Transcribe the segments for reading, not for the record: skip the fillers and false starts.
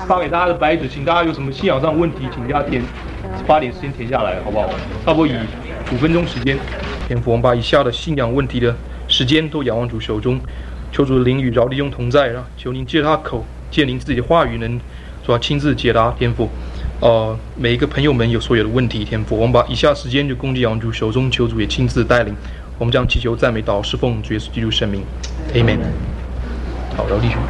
发给大家的白纸，请大家有什么信仰上的问题，请大家花点时间填下来，好不好？差不多以5分钟时间。天父，我们把以下的信仰问题的时间都仰望主手中，求主的灵与饶弟兄同在，求您借他口，借您自己的话语，能说亲自解答。天父，每一个朋友们有所有的问题，天父，我们把以下时间就恭敬仰望主手中，求主也亲自带领。我们将祈求赞美祷侍奉主耶稣基督圣名 ，Amen。好，饶弟兄。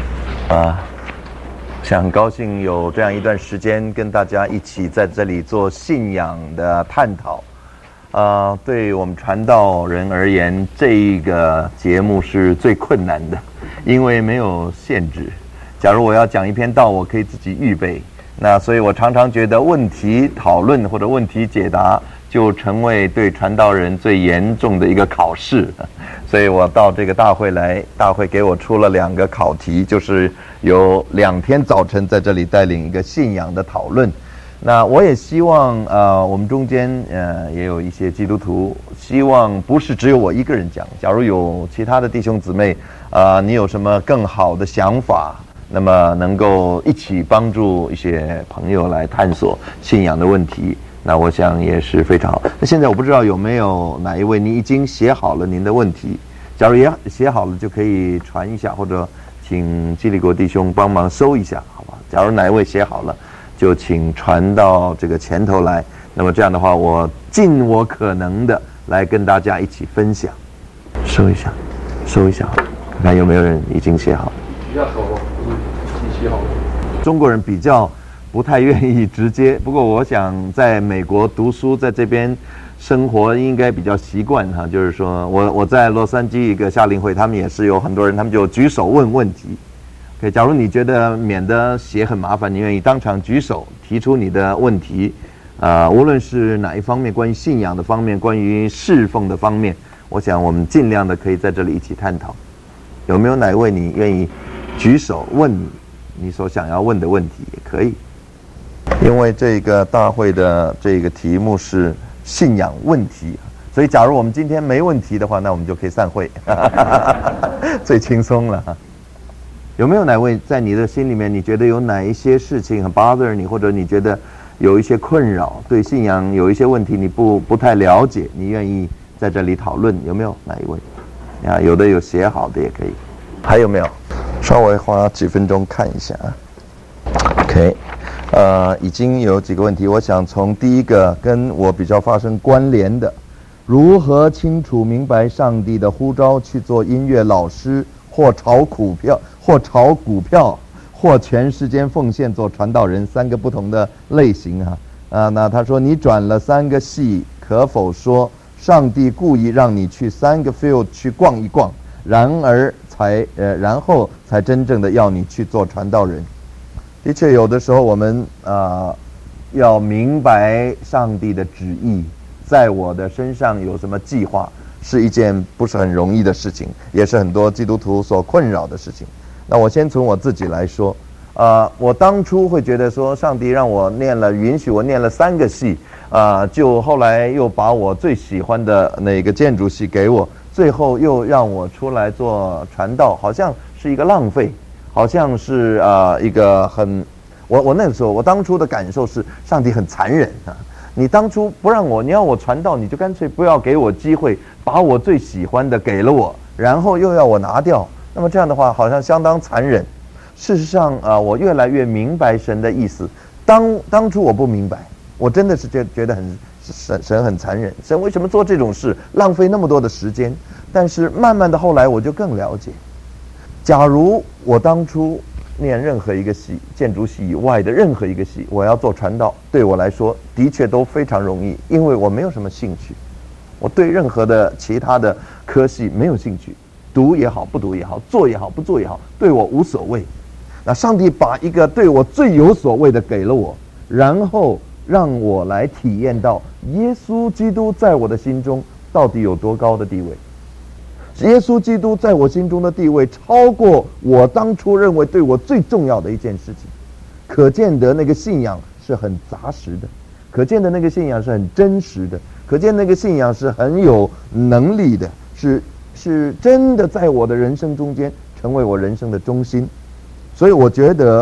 很高兴有这样一段时间跟大家一起在这里做信仰的探讨。对我们传道人而言，这一个节目是最困难的，因为没有限制。假如我要讲一篇道，我可以自己预备，那所以我常常觉得问题讨论或者问题解答就成为对传道人最严重的一个考试。所以我到这个大会来，大会给我出了2个考题，就是有2天早晨在这里带领一个信仰的讨论。那我也希望我们中间也有一些基督徒，希望不是只有我一个人讲，假如有其他的弟兄姊妹你有什么更好的想法，那么能够一起帮助一些朋友来探索信仰的问题，那我想也是非常好。那现在我不知道有没有哪一位你已经写好了您的问题，假如也写好了就可以传一下，或者请基利国弟兄帮忙收一下，好吧？假如哪一位写好了，就请传到这个前头来。那么这样的话，我尽我可能的来跟大家一起分享。收一下，看看有没有人已经写好。 比较熟，你写好了。 中国人比较不太愿意直接，不过我想在美国读书，在这边生活应该比较习惯哈。就是说我在洛杉矶一个夏令会，他们也是有很多人，他们就举手问问题。OK， 假如你觉得免得写很麻烦，你愿意当场举手提出你的问题，无论是哪一方面，关于信仰的方面，关于侍奉的方面，我想我们尽量的可以在这里一起探讨。有没有哪一位你愿意举手问你所想要问的问题也可以？因为这个大会的这个题目是信仰问题，所以假如我们今天没问题的话，那我们就可以散会，最轻松了。有没有哪位在你的心里面，你觉得有哪一些事情很 bother 你，或者你觉得有一些困扰，对信仰有一些问题你不太了解，你愿意在这里讨论？有没有哪一位？有的有写好的也可以。还有没有？稍微花几分钟看一下。OK， 已经有几个问题，我想从第一个跟我比较发生关联的，如何清楚明白上帝的呼召去做音乐老师，或炒股票，或全时间奉献做传道人，3个不同的类型那他说你转了3个系，可否说上帝故意让你去3个 field 去逛一逛，然后才真正的要你去做传道人？的确，有的时候我们要明白上帝的旨意，在我的身上有什么计划，是一件不是很容易的事情，也是很多基督徒所困扰的事情。那我先从我自己来说，我当初会觉得说，上帝让我允许我念了3个系，就后来又把我最喜欢的那个建筑系给我，最后又让我出来做传道，好像是一个浪费，好像是一个很，我那个时候我当初的感受是，上帝很残忍你当初不让我，你要我传道，你就干脆不要给我机会，把我最喜欢的给了我，然后又要我拿掉。那么这样的话好像相当残忍。事实上我越来越明白神的意思。当初我不明白，我真的是觉得神很残忍，神为什么做这种事，浪费那么多的时间？但是慢慢的后来我就更了解，假如我当初念任何一个系，建筑系以外的任何一个系，我要做传道，对我来说的确都非常容易，因为我没有什么兴趣，我对任何的其他的科系没有兴趣，读也好，不读也好，做也好，不做也好，对我无所谓。那上帝把一个对我最有所谓的给了我，然后让我来体验到耶稣基督在我的心中到底有多高的地位。耶稣基督在我心中的地位超过我当初认为对我最重要的一件事情，可见得那个信仰是很扎实的，可见的那个信仰是很真实的，可见那个信仰是很有能力的，是真的在我的人生中间成为我人生的中心。所以我觉得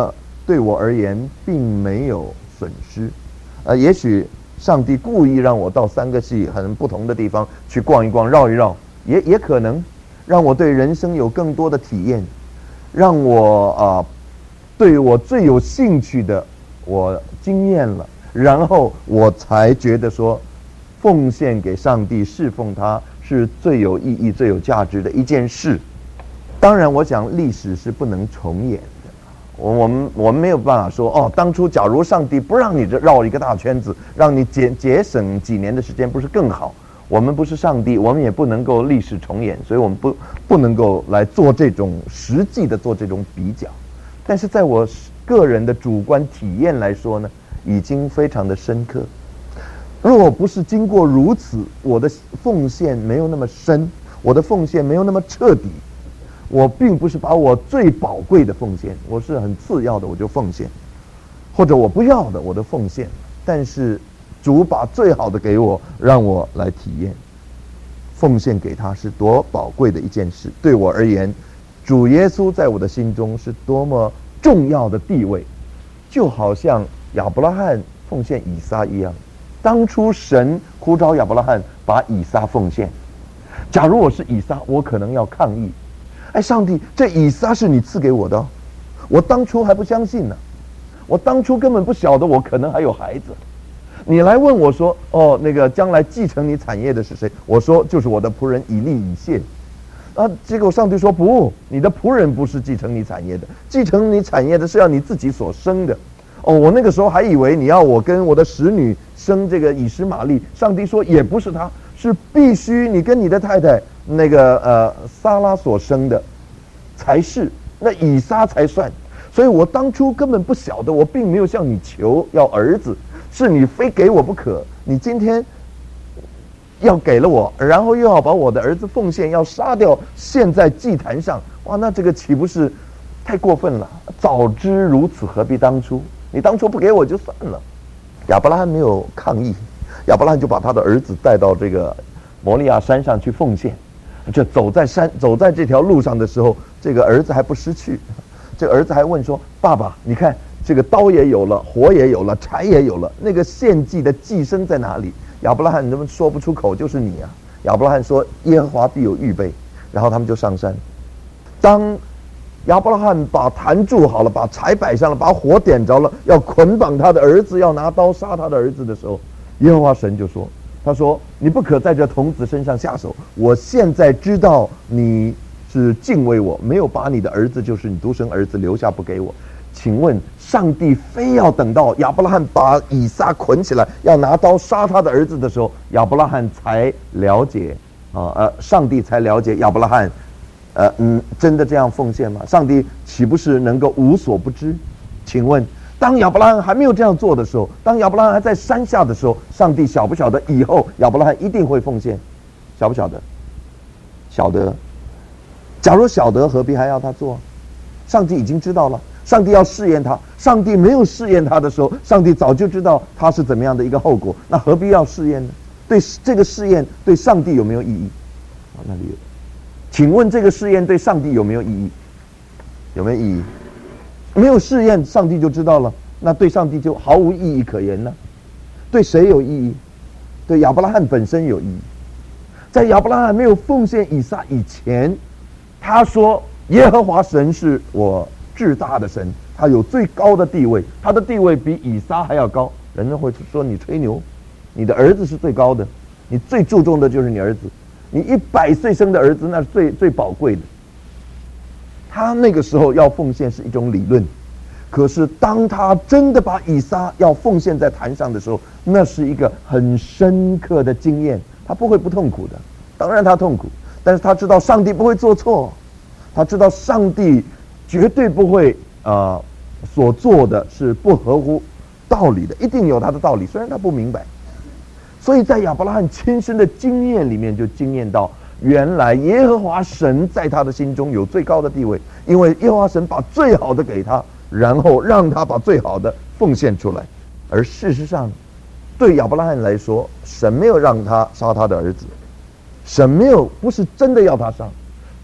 对我而言并没有损失。也许上帝故意让我到3个系很不同的地方去逛一逛、绕一绕，也可能让我对人生有更多的体验，让我对我最有兴趣的我经验了，然后我才觉得说，奉献给上帝、侍奉他是最有意义、最有价值的一件事。当然，我想历史是不能重演的。我们没有办法说，当初假如上帝不让你这绕一个大圈子，让你节省几年的时间，不是更好？我们不是上帝，我们也不能够历史重演，所以我们不能够来做这种实际的做这种比较。但是在我个人的主观体验来说呢，已经非常的深刻。若不是经过如此，我的奉献没有那么深，我的奉献没有那么彻底，我并不是把我最宝贵的奉献，我是很次要的我就奉献，或者我不要的我的奉献，但是主把最好的给我，让我来体验，奉献给他是多宝贵的一件事。对我而言，主耶稣在我的心中是多么重要的地位，就好像亚伯拉罕奉献以撒一样。当初神呼召亚伯拉罕把以撒奉献，假如我是以撒，我可能要抗议。上帝，这以撒是你赐给我的，我当初还不相信呢，我当初根本不晓得我可能还有孩子。你来问我说，那个将来继承你产业的是谁？我说就是我的仆人以利以谢。结果上帝说不，你的仆人不是继承你产业的，继承你产业的是要你自己所生的。我那个时候还以为你要我跟我的使女生这个以实玛利，上帝说也不是他，是必须你跟你的太太那个撒拉所生的才是，那以撒才算。所以我当初根本不晓得，我并没有向你求要儿子，是你非给我不可。你今天要给了我，然后又要把我的儿子奉献，要杀掉献在祭坛上，哇，那这个岂不是太过分了？早知如此，何必当初？你当初不给我就算了。亚伯拉罕没有抗议，亚伯拉罕就把他的儿子带到这个摩利亚山上去奉献。这走在这条路上的时候，这个儿子还不失去，这个儿子还问说：“爸爸，你看这个刀也有了，火也有了，柴也有了，那个献祭的祭牲在哪里？”亚伯拉罕怎么说不出口？就是你啊！亚伯拉罕说：“耶和华必有预备。”然后他们就上山。当亚伯拉罕把坛筑好了，把柴摆上了，把火点着了，要捆绑他的儿子，要拿刀杀他的儿子的时候，耶和华神就说：“他说你不可在这童子身上下手。我现在知道你是敬畏我，没有把你的儿子，就是你独生儿子留下不给我。请问上帝非要等到亚伯拉罕把以撒捆起来，要拿刀杀他的儿子的时候，亚伯拉罕才了解上帝才了解亚伯拉罕。”真的这样奉献吗？上帝岂不是能够无所不知？请问，当亚伯拉罕还没有这样做的时候，当亚伯拉罕还在山下的时候，上帝晓不晓得以后亚伯拉罕一定会奉献？晓不晓得？晓得。假如晓得，何必还要他做？上帝已经知道了，上帝要试验他。上帝没有试验他的时候，上帝早就知道他是怎么样的一个后果，那何必要试验呢？对这个试验，对上帝有没有意义？那里有。请问这个试验对上帝有没有意义？有没有意义？没有试验，上帝就知道了，那对上帝就毫无意义可言呢？对谁有意义？对亚伯拉罕本身有意义。在亚伯拉罕没有奉献以撒以前，他说耶和华神是我至大的神，他有最高的地位，他的地位比以撒还要高。人们会说你吹牛，你的儿子是最高的，你最注重的就是你儿子。你100岁生的儿子，那是最宝贵的。他那个时候要奉献是一种理论，可是当他真的把以撒要奉献在坛上的时候，那是一个很深刻的经验。他不会不痛苦的，当然他痛苦，但是他知道上帝不会做错，他知道上帝绝对不会所做的是不合乎道理的，一定有他的道理，虽然他不明白。所以在亚伯拉罕亲身的经验里面，就经验到原来耶和华神在他的心中有最高的地位，因为耶和华神把最好的给他，然后让他把最好的奉献出来。而事实上，对亚伯拉罕来说，神没有让他杀他的儿子，神不是真的要他杀，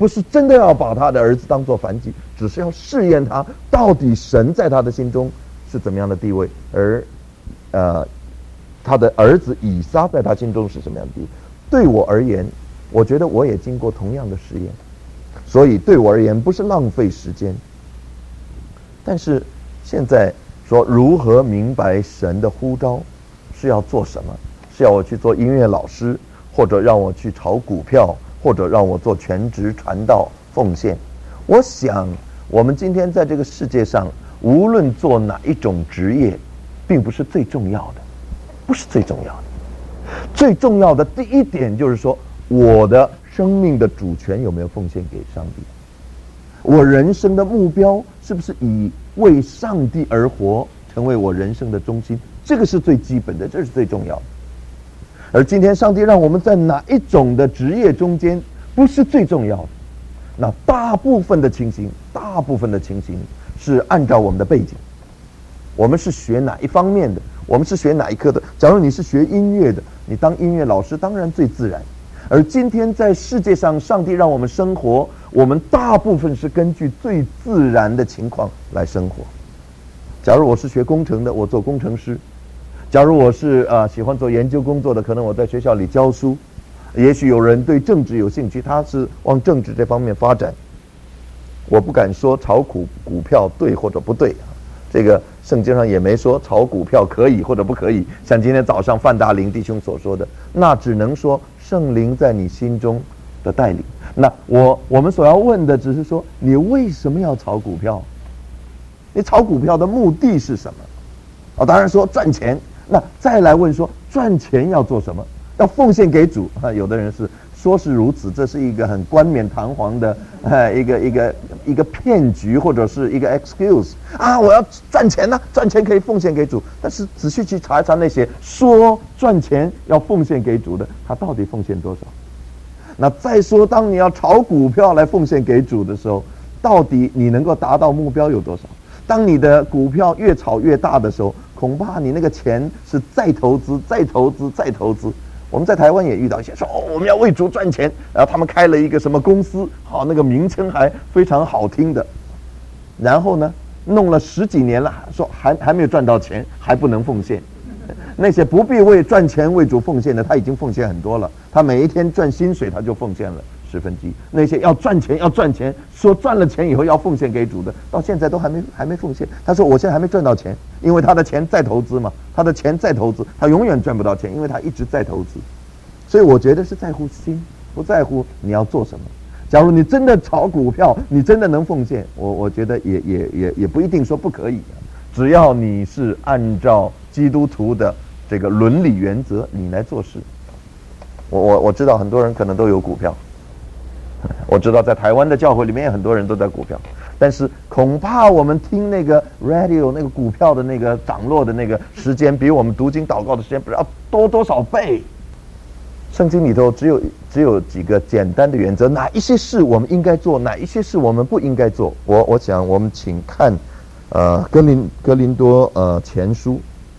不是真的要把他的儿子当作燔祭，只是要试验他到底神在他的心中是怎么样的地位，而他的儿子以撒在他心中是什么样的地位。对我而言，我觉得我也经过同样的试验，所以对我而言不是浪费时间。但是现在说如何明白神的呼召是要做什么，是要我去做音乐老师，或者让我去炒股票，或者让我做全职传道奉献。我想我们今天在这个世界上，无论做哪一种职业，并不是最重要的，不是最重要的。最重要的第一点就是说，我的生命的主权有没有奉献给上帝？我人生的目标是不是以为上帝而活成为我人生的中心？这个是最基本的，这是最重要的。而今天上帝让我们在哪一种的职业中间不是最重要的，那大部分的情形是按照我们的背景，我们是学哪一方面的，我们是学哪一科的。假如你是学音乐的，你当音乐老师当然最自然。而今天在世界上，上帝让我们生活，我们大部分是根据最自然的情况来生活。假如我是学工程的，我做工程师；假如我是喜欢做研究工作的，可能我在学校里教书。也许有人对政治有兴趣，他是往政治这方面发展。我不敢说炒股票对或者不对，这个圣经上也没说炒股票可以或者不可以。像今天早上范大林弟兄所说的，那只能说圣灵在你心中的带领。那我们所要问的只是说，你为什么要炒股票？你炒股票的目的是什么？当然说赚钱。那再来问说，赚钱要做什么？要奉献给主。有的人是说是如此，这是一个很冠冕堂皇的一个骗局，或者是一个 excuse 啊！我要赚钱呢，赚钱可以奉献给主。但是仔细去查一查那些说赚钱要奉献给主的，他到底奉献多少？那再说，当你要炒股票来奉献给主的时候，到底你能够达到目标有多少？当你的股票越炒越大的时候，恐怕你那个钱是再投资、再投资、再投资。我们在台湾也遇到一些说我们要为主赚钱，然后他们开了一个什么公司，那个名称还非常好听的，然后呢弄了10几年了，说还没有赚到钱，还不能奉献。那些不必为赚钱为主奉献的，他已经奉献很多了，他每一天赚薪水他就奉献了1/10。那些要赚钱，说赚了钱以后要奉献给主的，到现在都还没奉献。他说我现在还没赚到钱，因为他的钱在投资嘛，他的钱在投资，他永远赚不到钱，因为他一直在投资。所以我觉得是在乎心，不在乎你要做什么。假如你真的炒股票，你真的能奉献，我觉得也不一定说不可以，只要你是按照基督徒的这个伦理原则你来做事。我知道很多人可能都有股票，我知道在台湾的教会里面很多人都在股票，但是恐怕我们听那个 radio 那个股票的那个涨落的那个时间，比我们读经祷告的时间不知道多多少倍。圣经里头只有几个简单的原则，哪一些事我们应该做，哪一些事我们不应该做。我想我们请看哥林多前书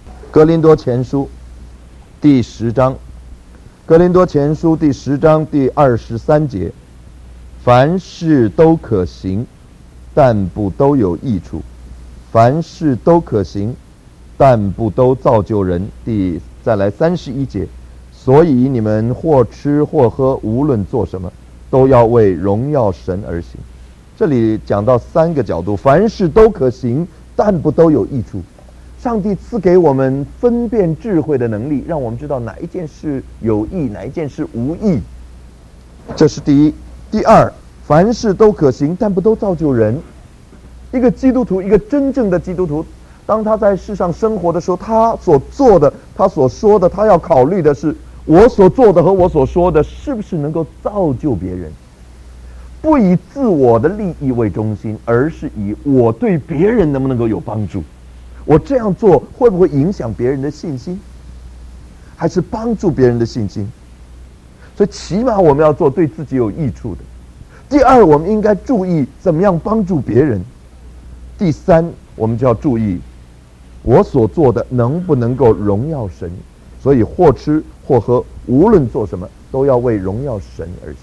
第10章，哥林多前书第10章第23节，凡事都可行，但不都有益处；凡事都可行，但不都造就人。再来31节，所以你们或吃或喝，无论做什么，都要为荣耀神而行。这里讲到3个角度，凡事都可行，但不都有益处。上帝赐给我们分辨智慧的能力，让我们知道哪一件事有益，哪一件事无益。这是第一。第二，凡事都可行，但不都造就人。一个基督徒，一个真正的基督徒，当他在世上生活的时候，他所做的，他所说的，他要考虑的是，我所做的和我所说的是不是能够造就别人，不以自我的利益为中心，而是以我对别人能不能够有帮助，我这样做会不会影响别人的信心，还是帮助别人的信心。所以起码我们要做对自己有益处的。第二，我们应该注意怎么样帮助别人。第三，我们就要注意我所做的能不能够荣耀神。所以或吃或喝，无论做什么，都要为荣耀神而行。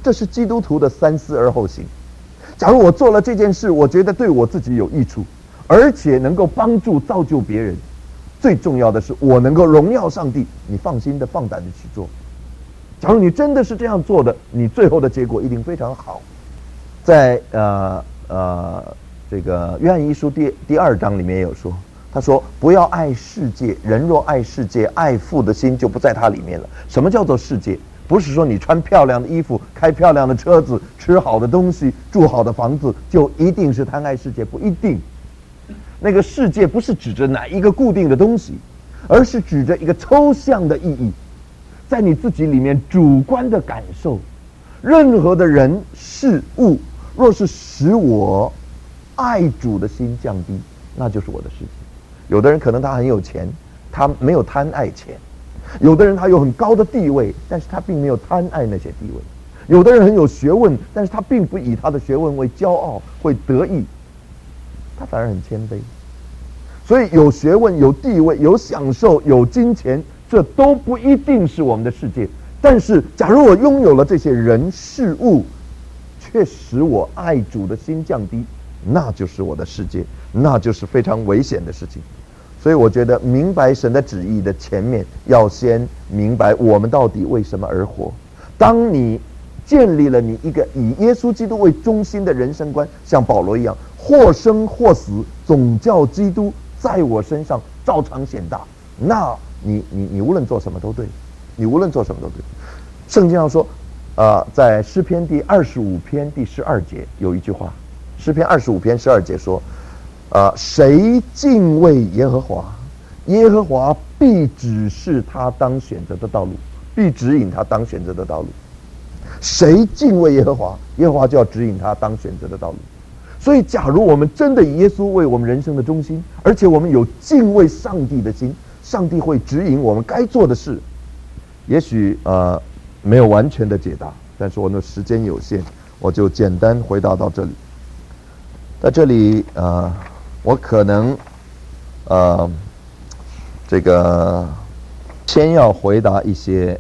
这是基督徒的三思而后行。假如我做了这件事，我觉得对我自己有益处，而且能够帮助造就别人，最重要的是我能够荣耀上帝，你放心的放胆的去做。假如你真的是这样做的，你最后的结果一定非常好。在这个约翰一书第2章里面也有说，他说不要爱世界，人若爱世界，爱父的心就不在他里面了。什么叫做世界？不是说你穿漂亮的衣服，开漂亮的车子，吃好的东西，住好的房子，就一定是贪爱世界，不一定。那个世界不是指着哪一个固定的东西，而是指着一个抽象的意义，在你自己里面主观的感受。任何的人事物，若是使我爱主的心降低，那就是我的世界。有的人可能他很有钱，他没有贪爱钱；有的人他有很高的地位，但是他并没有贪爱那些地位；有的人很有学问，但是他并不以他的学问为骄傲，会得意，他反而很谦卑。所以有学问、有地位、有享受、有金钱，这都不一定是我们的世界。但是假如我拥有了这些人事物，却使我爱主的心降低，那就是我的世界，那就是非常危险的事情。所以我觉得明白神的旨意的前面，要先明白我们到底为什么而活。当你建立了你一个以耶稣基督为中心的人生观，像保罗一样，或生或死，总叫基督在我身上照常显大，那你无论做什么都对，你无论做什么都对。圣经上说，在诗篇第25篇第12节有一句话，诗篇25篇12节说，谁敬畏耶和华，耶和华必指示他当选择的道路，必指引他当选择的道路。谁敬畏耶和华，耶和华就要指引他当选择的道路。所以假如我们真的以耶稣为我们人生的中心，而且我们有敬畏上帝的心，上帝会指引我们该做的事。也许没有完全的解答，但是我的时间有限，我就简单回答到这里。在这里我可能这个先要回答一些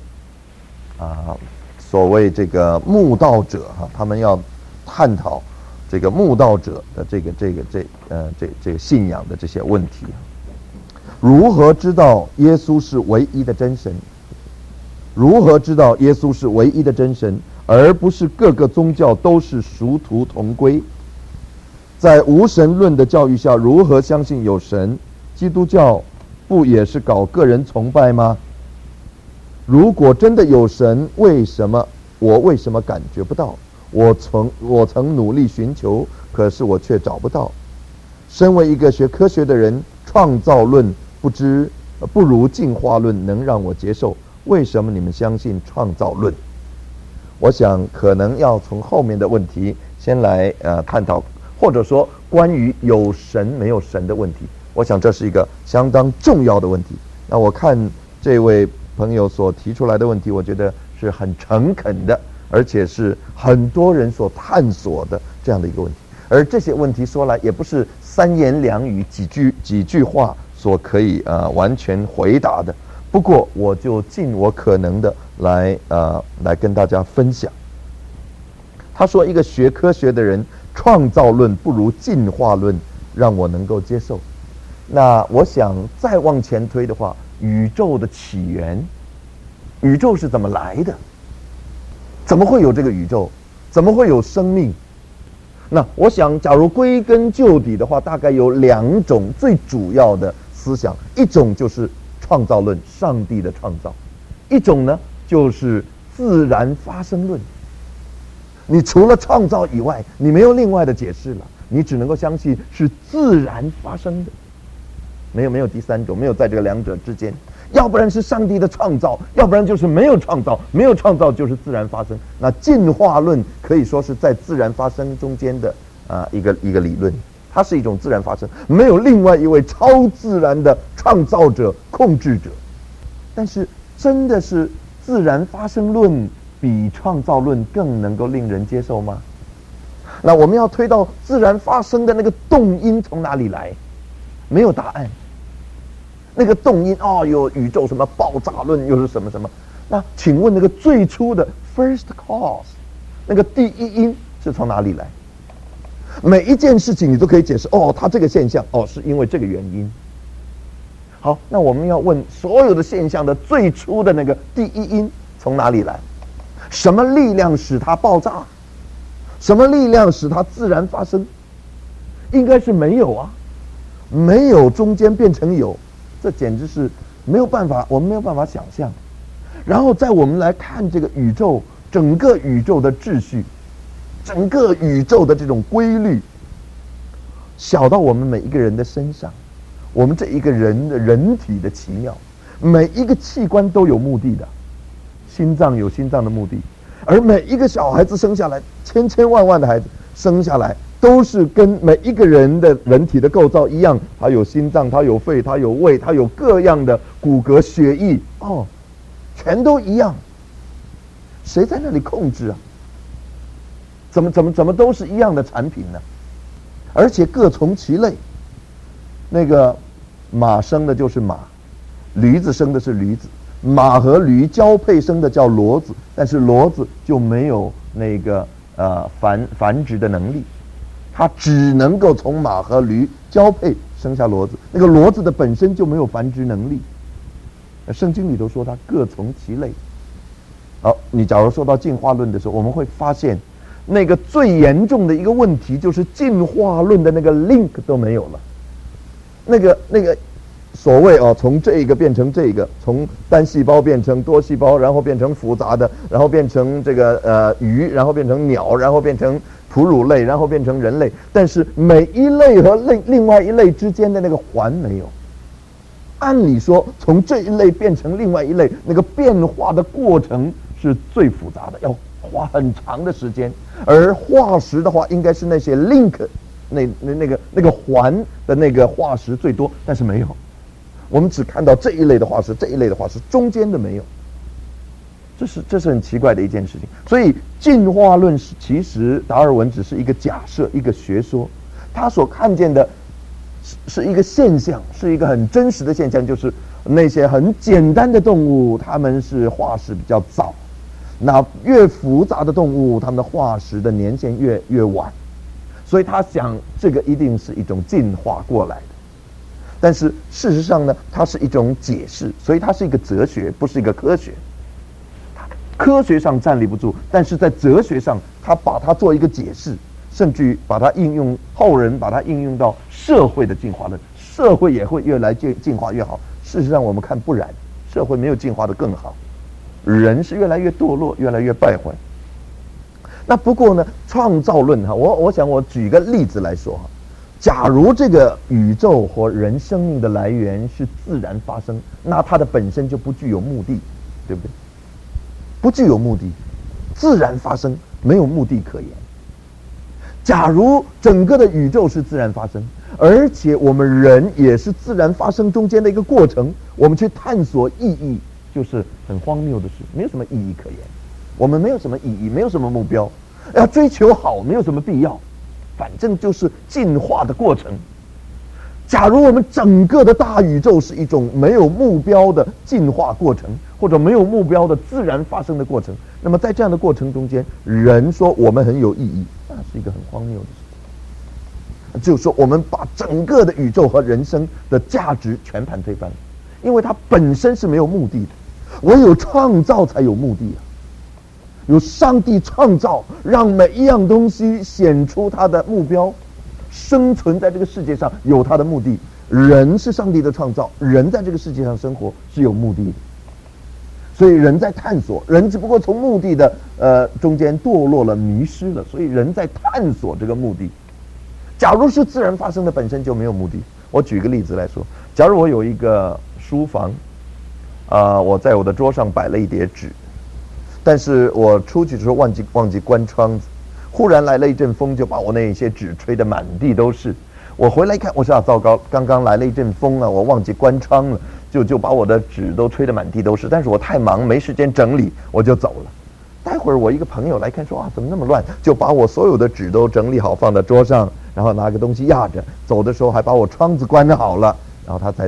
所谓这个慕道者他们要探讨这个慕道者的这个信仰的这些问题。如何知道耶稣是唯一的真神？如何知道耶稣是唯一的真神，而不是各个宗教都是殊途同归？在无神论的教育下，如何相信有神？基督教不也是搞个人崇拜吗？如果真的有神，为什么感觉不到？我曾努力寻求，可是我却找不到。身为一个学科学的人，创造论不如进化论能让我接受。为什么你们相信创造论？我想可能要从后面的问题先来探讨，或者说关于有神没有神的问题。我想这是一个相当重要的问题。那我看这位朋友所提出来的问题，我觉得是很诚恳的，而且是很多人所探索的这样的一个问题。而这些问题说来也不是三言两语几句话所可以完全回答的。不过我就尽我可能的来跟大家分享。他说一个学科学的人，创造论不如进化论让我能够接受。那我想再往前推的话，宇宙的起源，宇宙是怎么来的？怎么会有这个宇宙？怎么会有生命？那我想假如归根究底的话，大概有2种最主要的思想，一种就是创造论，上帝的创造；一种呢就是自然发生论。你除了创造以外，你没有另外的解释了，你只能够相信是自然发生的，没有第三种，没有在这个2者之间。要不然是上帝的创造，要不然就是没有创造，没有创造就是自然发生。那进化论可以说是在自然发生中间的一个理论，它是一种自然发生，没有另外一位超自然的创造者、控制者。但是真的是自然发生论比创造论更能够令人接受吗？那我们要推到自然发生的那个动因从哪里来，没有答案。那个动因有宇宙什么爆炸论，又是什么。那请问那个最初的 first cause， 那个第一因是从哪里来？每一件事情你都可以解释，它这个现象，是因为这个原因。好，那我们要问所有的现象的最初的那个第一因从哪里来？什么力量使它爆炸？什么力量使它自然发生？应该是没有啊，没有中间变成有，这简直是没有办法，我们没有办法想象。然后在我们来看这个宇宙，整个宇宙的秩序，整个宇宙的这种规律，小到我们每一个人的身上，我们这一个人的人体的奇妙，每一个器官都有目的的，心脏有心脏的目的，而每一个小孩子生下来，千千万万的孩子生下来，都是跟每一个人的人体的构造一样，他有心脏，他有肺，他有胃，他有各样的骨骼、血液，全都一样。谁在那里控制啊？怎么都是一样的产品呢？而且各从其类。那个马生的就是马，驴子生的是驴子，马和驴交配生的叫骡子，但是骡子就没有那个繁殖的能力，它只能够从马和驴交配生下骡子，那个骡子的本身就没有繁殖能力。圣经里头说它各从其类。好，你假如说到进化论的时候，我们会发现那个最严重的一个问题就是进化论的那个 link 都没有了。那个所谓从这个变成这个，从单细胞变成多细胞，然后变成复杂的，然后变成这个鱼，然后变成鸟，然后变成哺乳类，然后变成人类，但是每一类和另外一类之间的那个环没有。按理说从这一类变成另外一类，那个变化的过程是最复杂的，要花很长的时间。而化石的话，应该是那些 link 那个环的那个化石最多，但是没有。我们只看到这一类的化石，这一类的化石，中间的没有。这是很奇怪的一件事情。所以进化论其实达尔文只是一个假设，一个学说，他所看见的是一个现象，是一个很真实的现象，就是那些很简单的动物，它们是化石比较早，那越复杂的动物，它们的化石的年限越晚。所以他想这个一定是一种进化过来的，但是事实上呢，它是一种解释，所以它是一个哲学，不是一个科学。科学上站立不住，但是在哲学上，他把它做一个解释，甚至于把它应用，后人把它应用到社会的进化论，社会也会越来进化越好。事实上我们看不然，社会没有进化的更好，人是越来越堕落，越来越败坏。那不过呢，创造论我想我举一个例子来说假如这个宇宙或人生命的来源是自然发生，那它的本身就不具有目的，对不对？不具有目的，自然发生，没有目的可言。假如整个的宇宙是自然发生，而且我们人也是自然发生中间的一个过程，我们去探索意义，就是很荒谬的事，没有什么意义可言。我们没有什么意义，没有什么目标，要追求好没有什么必要，反正就是进化的过程。假如我们整个的大宇宙是一种没有目标的进化过程，或者没有目标的自然发生的过程，那么在这样的过程中间，人说我们很有意义，那是一个很荒谬的事情。就是说我们把整个的宇宙和人生的价值全盘推翻，因为它本身是没有目的的，唯有创造才有目的啊。有上帝创造，让每一样东西显出它的目标，生存在这个世界上有它的目的。人是上帝的创造，人在这个世界上生活是有目的的，所以人在探索，人只不过从目的的中间堕落了，迷失了，所以人在探索这个目的。假如是自然发生的，本身就没有目的。我举个例子来说，假如我有一个书房，我在我的桌上摆了一叠纸，但是我出去的时候忘记关窗子，忽然来了一阵风，就把我那些纸吹得满地都是。我回来一看，我说糟糕，刚刚来了一阵风我忘记关窗了，就把我的纸都吹得满地都是。但是我太忙，没时间整理，我就走了。待会儿我一个朋友来看，说怎么那么乱，就把我所有的纸都整理好放在桌上，然后拿个东西压着，走的时候还把我窗子关好了，然后他才走。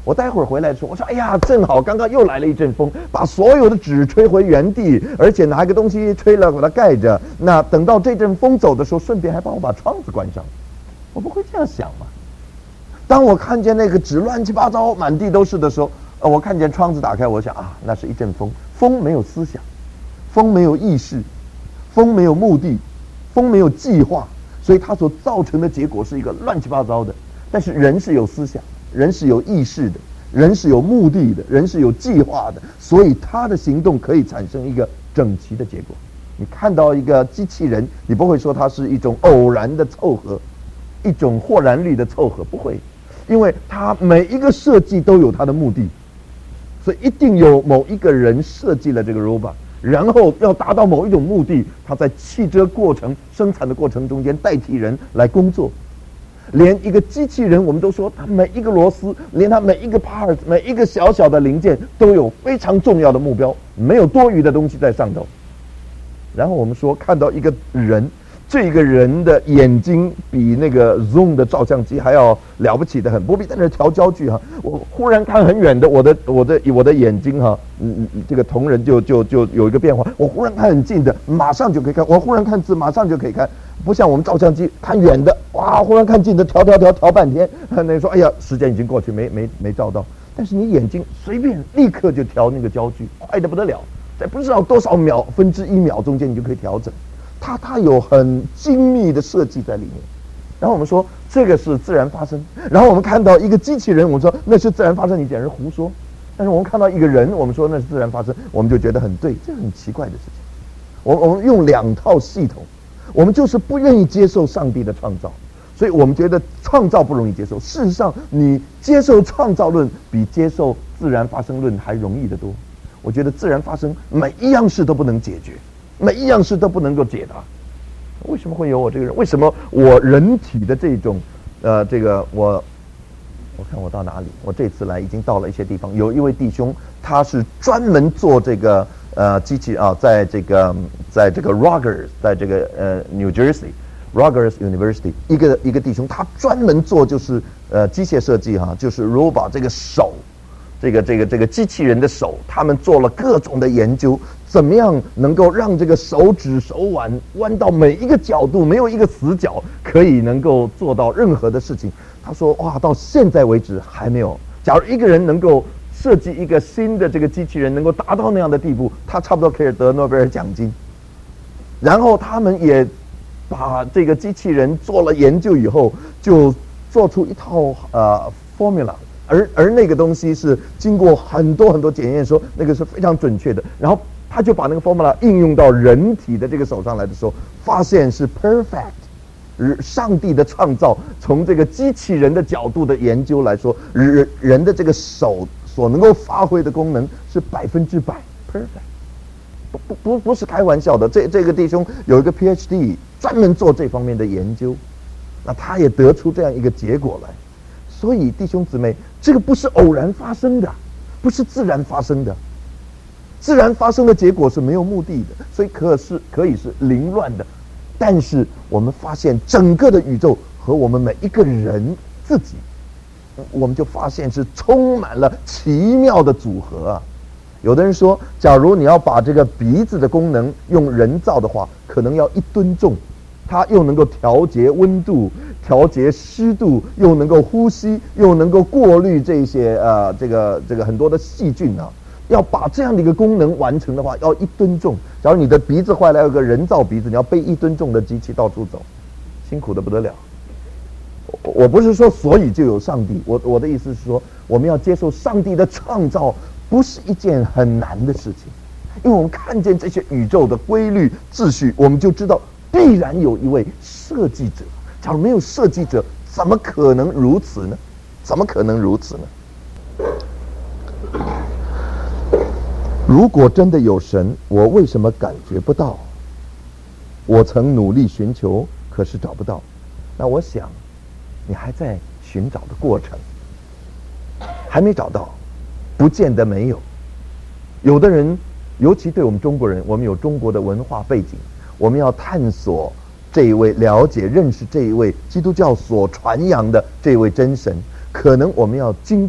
我待会儿回来的时候，我说哎呀，正好刚刚又来了一阵风，把所有的纸吹回原地，而且拿一个东西吹了把它盖着。那等到这阵风走的时候，顺便还帮我把窗子关上。我不会这样想吗？当我看见那个纸乱七八糟满地都是的时候，我看见窗子打开，我想啊，那是一阵风。风没有思想，风没有意识，风没有目的，风没有计划，所以它所造成的结果是一个乱七八糟的。但是人是有思想，人是有意识的，人是有目的的，人是有计划的，所以他的行动可以产生一个整齐的结果。你看到一个机器人，你不会说它是一种偶然的凑合，一种或然率的凑合，不会，因为它每一个设计都有它的目的，所以一定有某一个人设计了这个 robot， 然后要达到某一种目的，他在汽车过程生产的过程中间代替人来工作。连一个机器人，我们都说它每一个螺丝，连它每一个 part， 每一个小小的零件都有非常重要的目标，没有多余的东西在上头。然后我们说看到一个人，这个人的眼睛比那个 zoom 的照相机还要了不起的很，不必在那调焦距哈。我忽然看很远的，我的眼睛哈，这个同仁就有一个变化。我忽然看很近的，马上就可以看；我忽然看字，马上就可以看。不像我们照相机看远的，哇，忽然看近的调半天，那说哎呀，时间已经过去，没照到。但是你眼睛随便立刻就调那个焦距，快得不得了，在不知道多少分之一秒中间你就可以调整。它有很精密的设计在里面。然后我们说这个是自然发生，然后我们看到一个机器人，我们说那是自然发生，你简直胡说。但是我们看到一个人，我们说那是自然发生，我们就觉得很对，这是很奇怪的事情。我们用两套系统。我们就是不愿意接受上帝的创造，所以我们觉得创造不容易接受。事实上，你接受创造论比接受自然发生论还容易得多。我觉得自然发生每一样事都不能解决，每一样事都不能够解答。为什么会有我这个人？为什么我人体的这种这个我看我到哪里？我这次来已经到了一些地方，有一位弟兄，他是专门做这个机器啊，在这个 Rogers， 在这个New Jersey Rogers University 一个弟兄，他专门做就是机械设计哈，就是如果把这个手，这个机器人的手，他们做了各种的研究，怎么样能够让这个手指手腕弯到每一个角度，没有一个死角，可以能够做到任何的事情。他说哇，到现在为止还没有。假如一个人能够设计一个新的这个机器人，能够达到那样的地步，他差不多可以得诺贝尔奖金。然后他们也把这个机器人做了研究以后，就做出一套formula， 而那个东西是经过很多检验，说那个是非常准确的。然后他就把那个 formula 应用到人体的这个手上来的时候，发现是 perfect。上帝的创造，从这个机器人的角度的研究来说，人的这个手所能够发挥的功能是100% perfect， 不是开玩笑的。这个弟兄有一个 PhD， 专门做这方面的研究，那他也得出这样一个结果来。所以弟兄姊妹，这个不是偶然发生的，不是自然发生的。自然发生的结果是没有目的的，所以可以是凌乱的。但是我们发现整个的宇宙和我们每一个人自己，我们就发现是充满了奇妙的组合啊。有的人说，假如你要把这个鼻子的功能用人造的话，可能要1吨重，它又能够调节温度、调节湿度，又能够呼吸，又能够过滤这些这个很多的细菌啊。要把这样的一个功能完成的话，要1吨重。假如你的鼻子坏了，有个人造鼻子，你要背1吨重的机器到处走，辛苦的不得了。我不是说所以就有上帝，我的意思是说，我们要接受上帝的创造，不是一件很难的事情，因为我们看见这些宇宙的规律秩序，我们就知道必然有一位设计者。假如没有设计者，怎么可能如此呢？怎么可能如此呢？如果真的有神，我为什么感觉不到？我曾努力寻求，可是找不到。那我想，你还在寻找的过程，还没找到，不见得没有。有的人，尤其对我们中国人，我们有中国的文化背景，我们要探索这一位，了解、认识这一位基督教所传扬的这位真神，可能我们要经过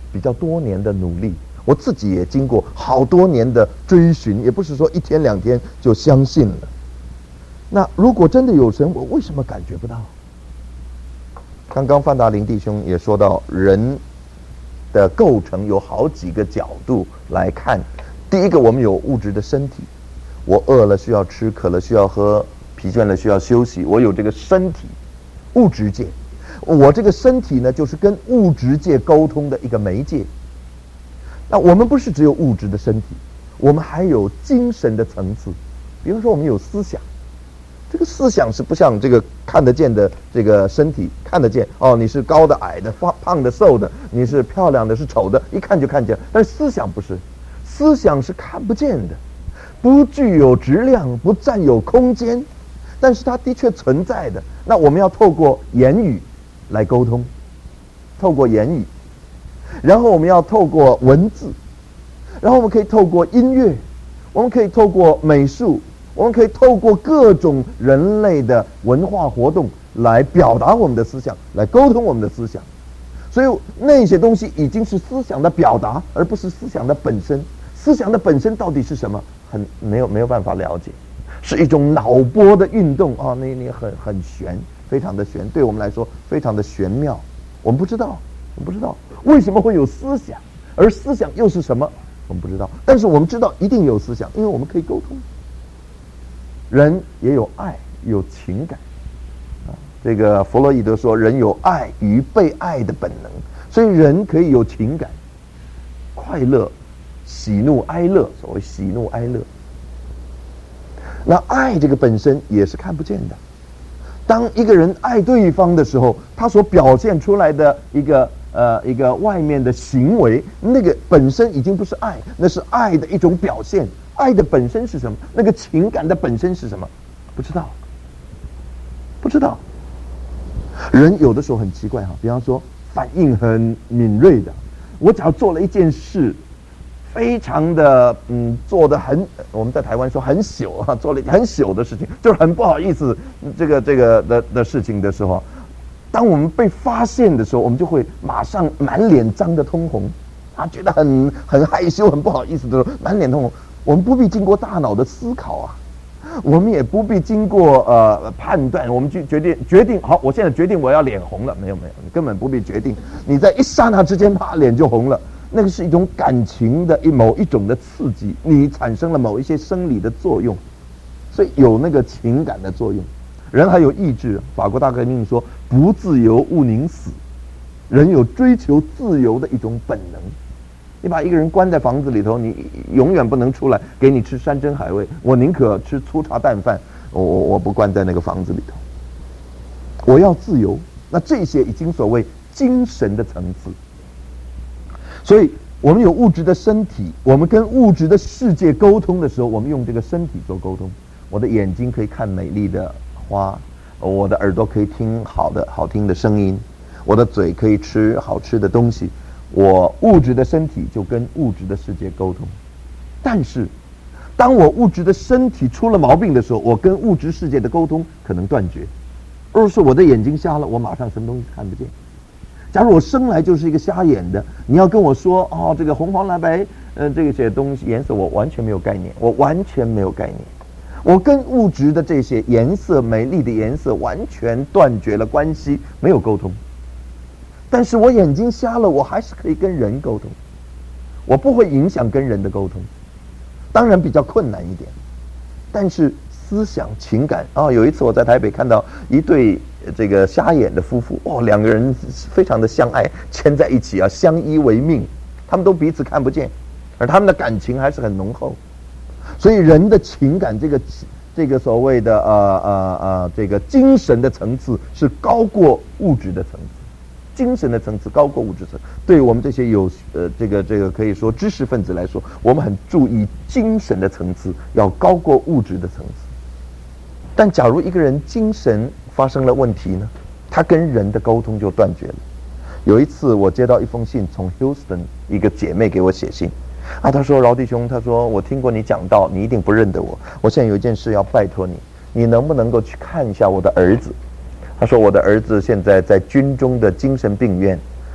比较多年的努力，我自己也经过好多年的追寻，也不是说一天两天就相信了。那如果真的有神，我为什么感觉不到？刚刚范达林弟兄也说到，人的构成有好几个角度来看。第一个，我们有物质的身体，我饿了需要吃，渴了需要喝，疲倦了需要休息，我有这个身体，物质界。我这个身体呢，就是跟物质界沟通的一个媒介。那我们不是只有物质的身体，我们还有精神的层次。比如说，我们有思想，这个思想是不像这个看得见的这个身体看得见哦，你是高的、矮的、胖的、瘦的，你是漂亮的、是丑的，一看就看见。但是思想不是，思想是看不见的，不具有质量，不占有空间，但是它的确存在的。那我们要透过言语来沟通，透过言语，然后我们要透过文字，然后我们可以透过音乐，我们可以透过美术，我们可以透过各种人类的文化活动来表达我们的思想，来沟通我们的思想。所以那些东西已经是思想的表达，而不是思想的本身。思想的本身到底是什么？没有办法了解，是一种脑波的运动啊，你很玄，非常的玄，对我们来说非常的玄妙。我们不知道为什么会有思想，而思想又是什么？我们不知道，但是我们知道一定有思想，因为我们可以沟通。人也有爱，有情感啊。这个弗洛伊德说，人有爱与被爱的本能，所以人可以有情感，快乐、喜怒哀乐，所谓喜怒哀乐。那爱这个本身也是看不见的。当一个人爱对方的时候，他所表现出来的一个外面的行为，那个本身已经不是爱，那是爱的一种表现。爱的本身是什么？那个情感的本身是什么？不知道。人有的时候很奇怪哈，比方说反应很敏锐的，我只要做了一件事，非常的做得很，我们在台湾说很糗啊，做了很糗的事情，就是很不好意思这个的事情的时候，当我们被发现的时候，我们就会马上满脸涨得通红，啊，觉得很害羞、很不好意思的时候，满脸通红。我们不必经过大脑的思考啊，我们也不必经过判断，我们就决定好，我现在决定我要脸红了，没有，你根本不必决定，你在一刹那之间，啪，脸就红了。那个是一种感情的某一种的刺激，你产生了某一些生理的作用，所以有那个情感的作用。人还有意志，法国大革命说不自由勿宁死，人有追求自由的一种本能。你把一个人关在房子里头，你永远不能出来，给你吃山珍海味，我宁可吃粗茶淡饭，我不关在那个房子里头。我要自由，那这些已经所谓精神的层次。所以我们有物质的身体，我们跟物质的世界沟通的时候，我们用这个身体做沟通。我的眼睛可以看美丽的花，我的耳朵可以听好听的声音，我的嘴可以吃好吃的东西，我物质的身体就跟物质的世界沟通。但是当我物质的身体出了毛病的时候，我跟物质世界的沟通可能断绝。而是我的眼睛瞎了，我马上什么东西看不见。假如我生来就是一个瞎眼的，你要跟我说哦，这个红黄蓝白，这些东西颜色我完全没有概念，我跟物质的这些颜色，美丽的颜色完全断绝了关系，没有沟通。但是我眼睛瞎了，我还是可以跟人沟通，我不会影响跟人的沟通，当然比较困难一点，但是思想情感啊，有一次我在台北看到一对这个瞎眼的夫妇，两个人非常的相爱，牵在一起啊，相依为命，他们都彼此看不见，而他们的感情还是很浓厚。所以人的情感，这个所谓的这个精神的层次是高过物质的层次，精神的层次高过物质层次。对我们这些有这个可以说知识分子来说，我们很注意精神的层次要高过物质的层次。但假如一个人精神发生了问题呢，他跟人的沟通就断绝了。有一次我接到一封信，从 Houston 一个姐妹给我写信啊，她说：“饶弟兄，她说我听过你讲道，你一定不认得我。我现在有一件事要拜托你，你能不能够去看一下我的儿子？”她说：“我的儿子现在在军中的精神病院，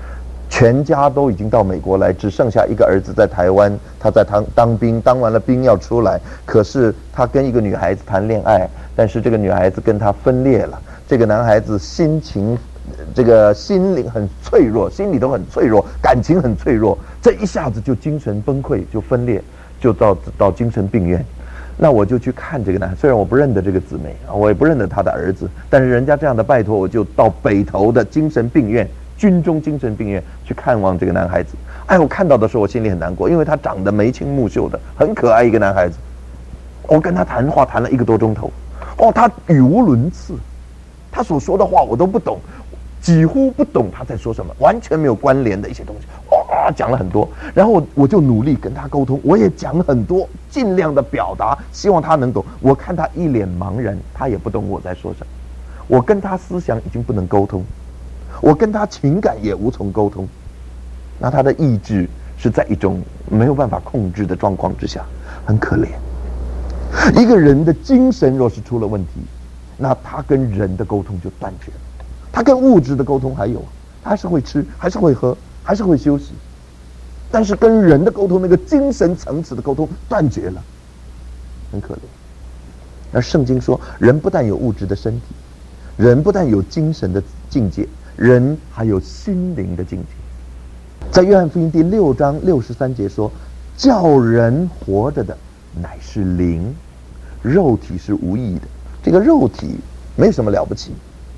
全家都已经到美国来，只剩下一个儿子在台湾，他在当兵，当完了兵要出来，可是他跟一个女孩子谈恋爱，但是这个女孩子跟他分裂了，这个男孩子心灵很脆弱，心里都很脆弱，感情很脆弱，这一下子就精神崩溃，就分裂，就到精神病院。那我就去看这个男孩，虽然我不认得这个姊妹，我也不认得他的儿子，但是人家这样的拜托，我就到北投的精神病院，军中精神病院去看望这个男孩子。哎，我看到的时候我心里很难过，因为他长得眉清目秀的，很可爱一个男孩子。我跟他谈话谈了1个多钟头，他语无伦次，他所说的话我都不懂，几乎不懂他在说什么，完全没有关联的一些东西，讲了很多，然后我就努力跟他沟通，我也讲很多，尽量的表达，希望他能懂。我看他一脸茫然，他也不懂我在说什么，我跟他思想已经不能沟通，我跟他情感也无从沟通，那他的意志是在一种没有办法控制的状况之下，很可怜。一个人的精神若是出了问题，那他跟人的沟通就断绝了。他跟物质的沟通还有，他还是会吃，还是会喝，还是会休息，但是跟人的沟通，那个精神层次的沟通断绝了，很可怜。而圣经说，人不但有物质的身体，人不但有精神的境界，人还有心灵的境界。在约翰福音第6章63节说，叫人活着的乃是灵，肉体是无益的。这个肉体没什么了不起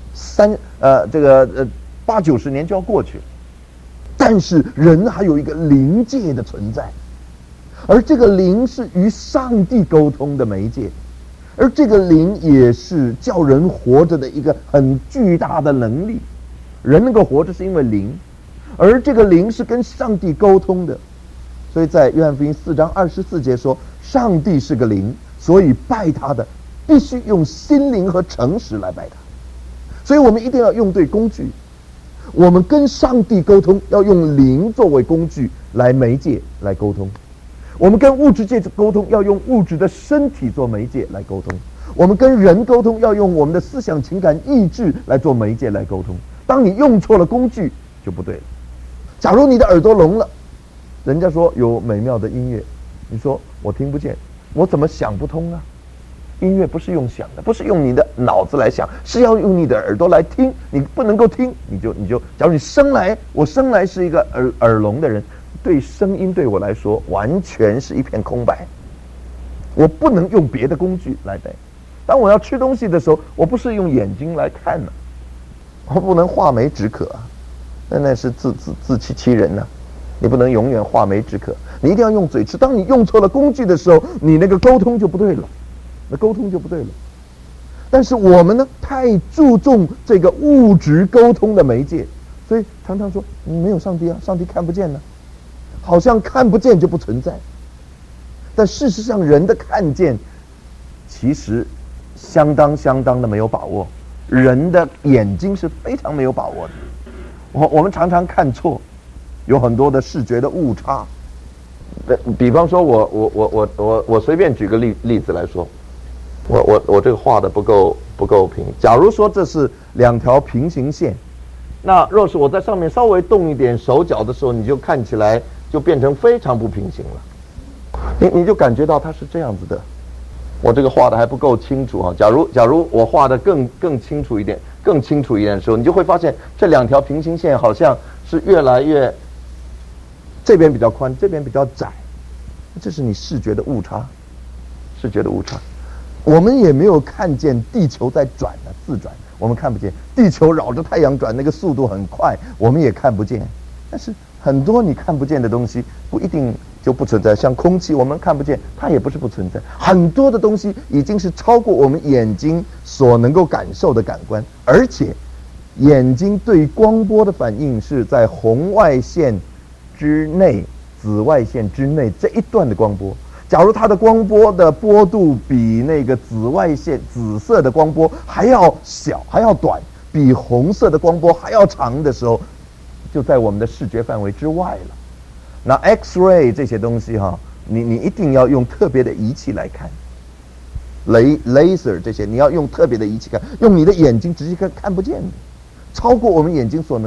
，80-90年就要过去了，但是人还有一个灵界的存在，而这个灵是与上帝沟通的媒介，而这个灵也是叫人活着的一个很巨大的能力。人能够活着是因为灵，而这个灵是跟上帝沟通的。所以在约翰福音4章24节说，上帝是个灵，所以拜他的必须用心灵和诚实来拜他。所以我们一定要用对工具，我们跟上帝沟通要用灵作为工具来媒介来沟通，我们跟物质界沟通要用物质的身体做媒介来沟通，我们跟人沟通要用我们的思想情感意志来做媒介来沟通。当你用错了工具就不对了。假如你的耳朵聋了，人家说有美妙的音乐，你说我听不见，我怎么想不通啊？音乐不是用想的，不是用你的脑子来想，是要用你的耳朵来听。你不能够听，你就，假如我生来是一个耳聋的人，对声音对我来说完全是一片空白，我不能用别的工具来带。当我要吃东西的时候，我不是用眼睛来看呢，我不能画眉止渴啊，那是自欺欺人呢。你不能永远画眉止渴，你一定要用嘴吃。当你用错了工具的时候，你那个沟通就不对了。但是我们呢，太注重这个物质沟通的媒介，所以常常说没有上帝啊，上帝看不见呢，好像看不见就不存在。但事实上，人的看见其实相当的没有把握，人的眼睛是非常没有把握的。我们常常看错，有很多的视觉的误差。比方说我随便举个例子来说，我这个画的不够平。假如说这是2条平行线，那若是我在上面稍微动一点手脚的时候，你就看起来就变成非常不平行了。你就感觉到它是这样子的。我这个画的还不够清楚啊。假如我画的更清楚一点的时候，你就会发现这2条平行线好像是越来越，这边比较宽，这边比较窄，这是你视觉的误差。我们也没有看见地球在转呢，自转，我们看不见。地球绕着太阳转，那个速度很快，我们也看不见。但是很多你看不见的东西，不一定就不存在。像空气，我们看不见，它也不是不存在。很多的东西已经是超过我们眼睛所能够感受的感官，而且眼睛对光波的反应是在红外线之内、紫外线之内这一段的光波。假如它的光波的波度比那个紫色的光波还要小、还要短，比红色的光波还要长的时候，就在我们的视觉范围之外了。那 X-ray 这些东西哈，你一定要用特别的仪器来看。laser 这些你要用特别的仪器看，用你的眼睛直接看不见的，超过我们眼睛所能够。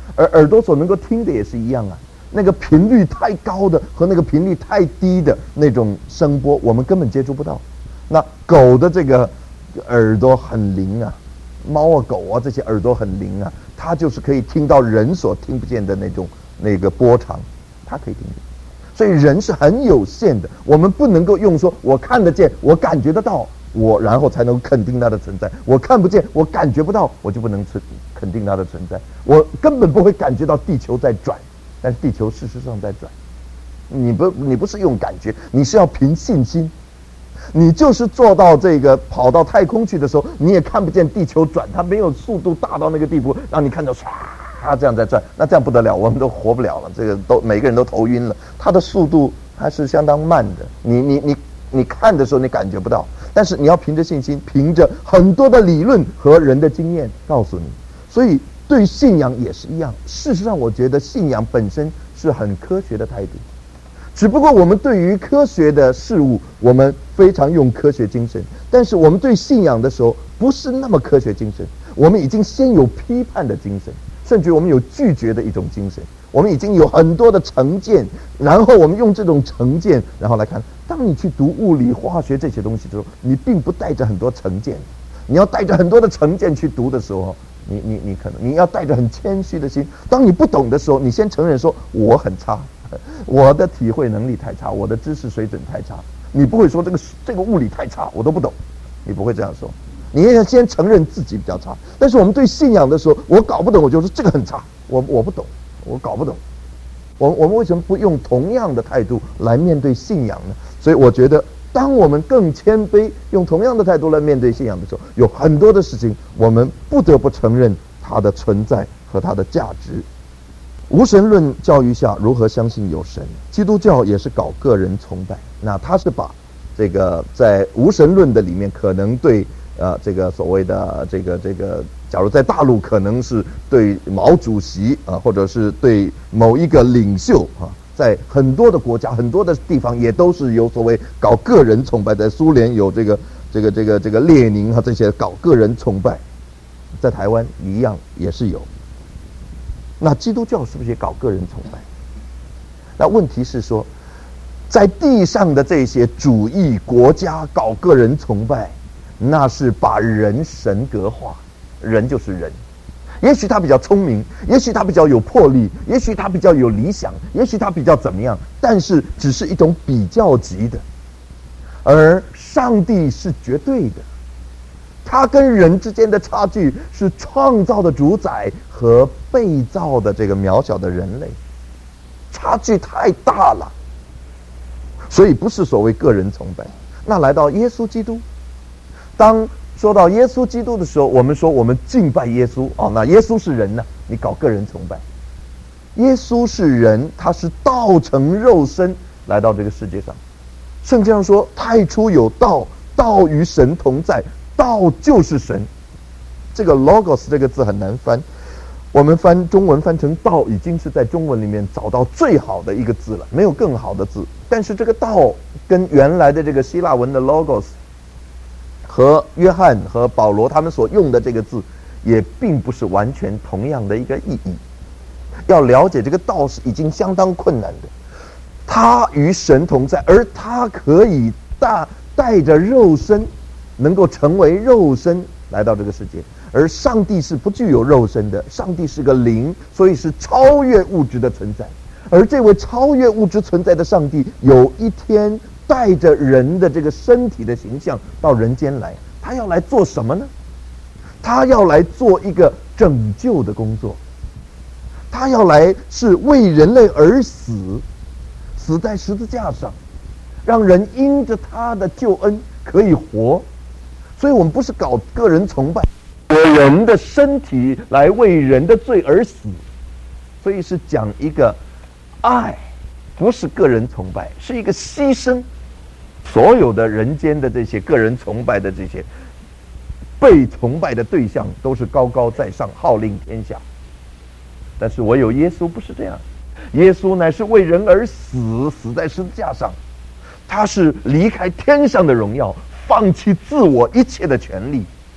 而耳朵所能够听的也是一样啊。那个频率太高的和那个频率太低的那种声波，我们根本接触不到。那狗的这个耳朵很灵啊，猫啊狗啊这些耳朵很灵啊，它就是可以听到人所听不见的那个波长，它可以听见。所以人是很有限的，我们不能够用说我看得见，我感觉得到，我然后才能肯定它的存在。我看不见，我感觉不到，我就不能肯定它的存在。我根本不会感觉到地球在转，但是地球事实上在转。你不是用感觉，你是要凭信心。你就是做到这个跑到太空去的时候，你也看不见地球转，它没有速度大到那个地步，让你看到唰这样在转，那这样不得了，我们都活不了了，这个每个人都头晕了。它的速度还是相当慢的，你看的时候你感觉不到，但是你要凭着信心，凭着很多的理论和人的经验告诉你。所以对信仰也是一样。事实上，我觉得信仰本身是很科学的态度。只不过我们对于科学的事物，我们非常用科学精神，但是我们对信仰的时候不是那么科学精神，我们已经先有批判的精神，甚至我们有拒绝的一种精神，我们已经有很多的成见，然后我们用这种成见然后来看。当你去读物理化学这些东西的时候，你并不带着很多成见，你要带着很多的成见去读的时候，你可能你要带着很谦虚的心。当你不懂的时候，你先承认说我很差，我的体会能力太差，我的知识水准太差。你不会说这个物理太差，我都不懂，你不会这样说。你要先承认自己比较差。但是我们对信仰的时候，我搞不懂，我就说这个很差，我不懂，我搞不懂。我们为什么不用同样的态度来面对信仰呢？所以我觉得，当我们更谦卑，用同样的态度来面对信仰的时候，有很多的事情我们不得不承认它的存在和它的价值。无神论教育下如何相信有神？基督教也是搞个人崇拜，那他是把这个在无神论的里面可能对这个所谓的这个假如在大陆可能是对毛主席或者是对某一个领袖在很多的国家很多的地方也都是有所谓搞个人崇拜。在苏联有这个列宁这些搞个人崇拜，在台湾一样也是有。那基督教是不是也搞个人崇拜？那问题是说，在地上的这些主义国家搞个人崇拜，那是把人神格化。人就是人，也许他比较聪明，也许他比较有魄力，也许他比较有理想，也许他比较怎么样，但是只是一种比较级的。而上帝是绝对的，他跟人之间的差距是创造的主宰和被造的这个渺小的人类，差距太大了，所以不是所谓个人崇拜。那来到耶稣基督，当说到耶稣基督的时候，我们说我们敬拜耶稣那耶稣是人呢，你搞个人崇拜。耶稣是人，他是道成肉身来到这个世界上。圣经上说，太初有道，道与神同在，道就是神。这个 logos 这个字很难翻，我们中文翻成道，已经是在中文里面找到最好的一个字了，没有更好的字。但是这个道跟原来的这个希腊文的 logos和约翰和保罗他们所用的这个字也并不是完全同样的一个意义。要了解这个道是已经相当困难的。他与神同在，而他可以带着肉身，能够成为肉身来到这个世界。而上帝是不具有肉身的，上帝是个灵，所以是超越物质的存在。而这位超越物质存在的上帝，有一天带着人的这个身体的形象到人间来，他要来做什么呢？他要来做一个拯救的工作，他要来是为人类而死，死在十字架上，让人因着他的救恩可以活。所以我们不是搞个人崇拜，人的身体来为人的罪而死，所以是讲一个爱，不是个人崇拜，是一个牺牲。所有的人间的这些个人崇拜的这些被崇拜的对象都是高高在上，号令天下。但是唯有耶稣不是这样，耶稣乃是为人而死，死在十字架上。他是离开天上的荣耀，放弃自我一切的权利，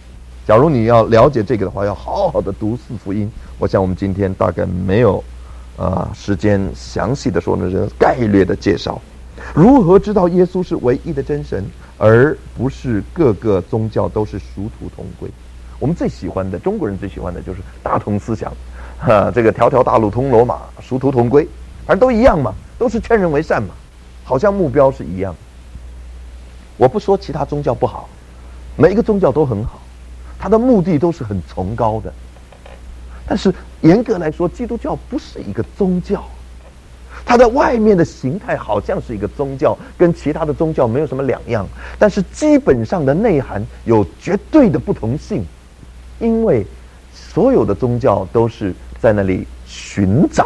假如你要了解这个的话，要好好的读四福音。我想我们今天大概没有时间详细的说呢，这个概略的介绍。如何知道耶稣是唯一的真神，而不是各个宗教都是殊途同归？我们最喜欢的，中国人最喜欢的就是大同思想，这个条条大路通罗马，殊途同归，反正都一样嘛，都是劝人为善嘛，好像目标是一样。我不说其他宗教不好，每一个宗教都很好，它的目的都是很崇高的。但是严格来说，基督教不是一个宗教，它在外面的形态好像是一个宗教，跟其他的宗教没有什么两样，但是基本上的内涵有绝对的不同性，因为所有的宗教都是在那里寻找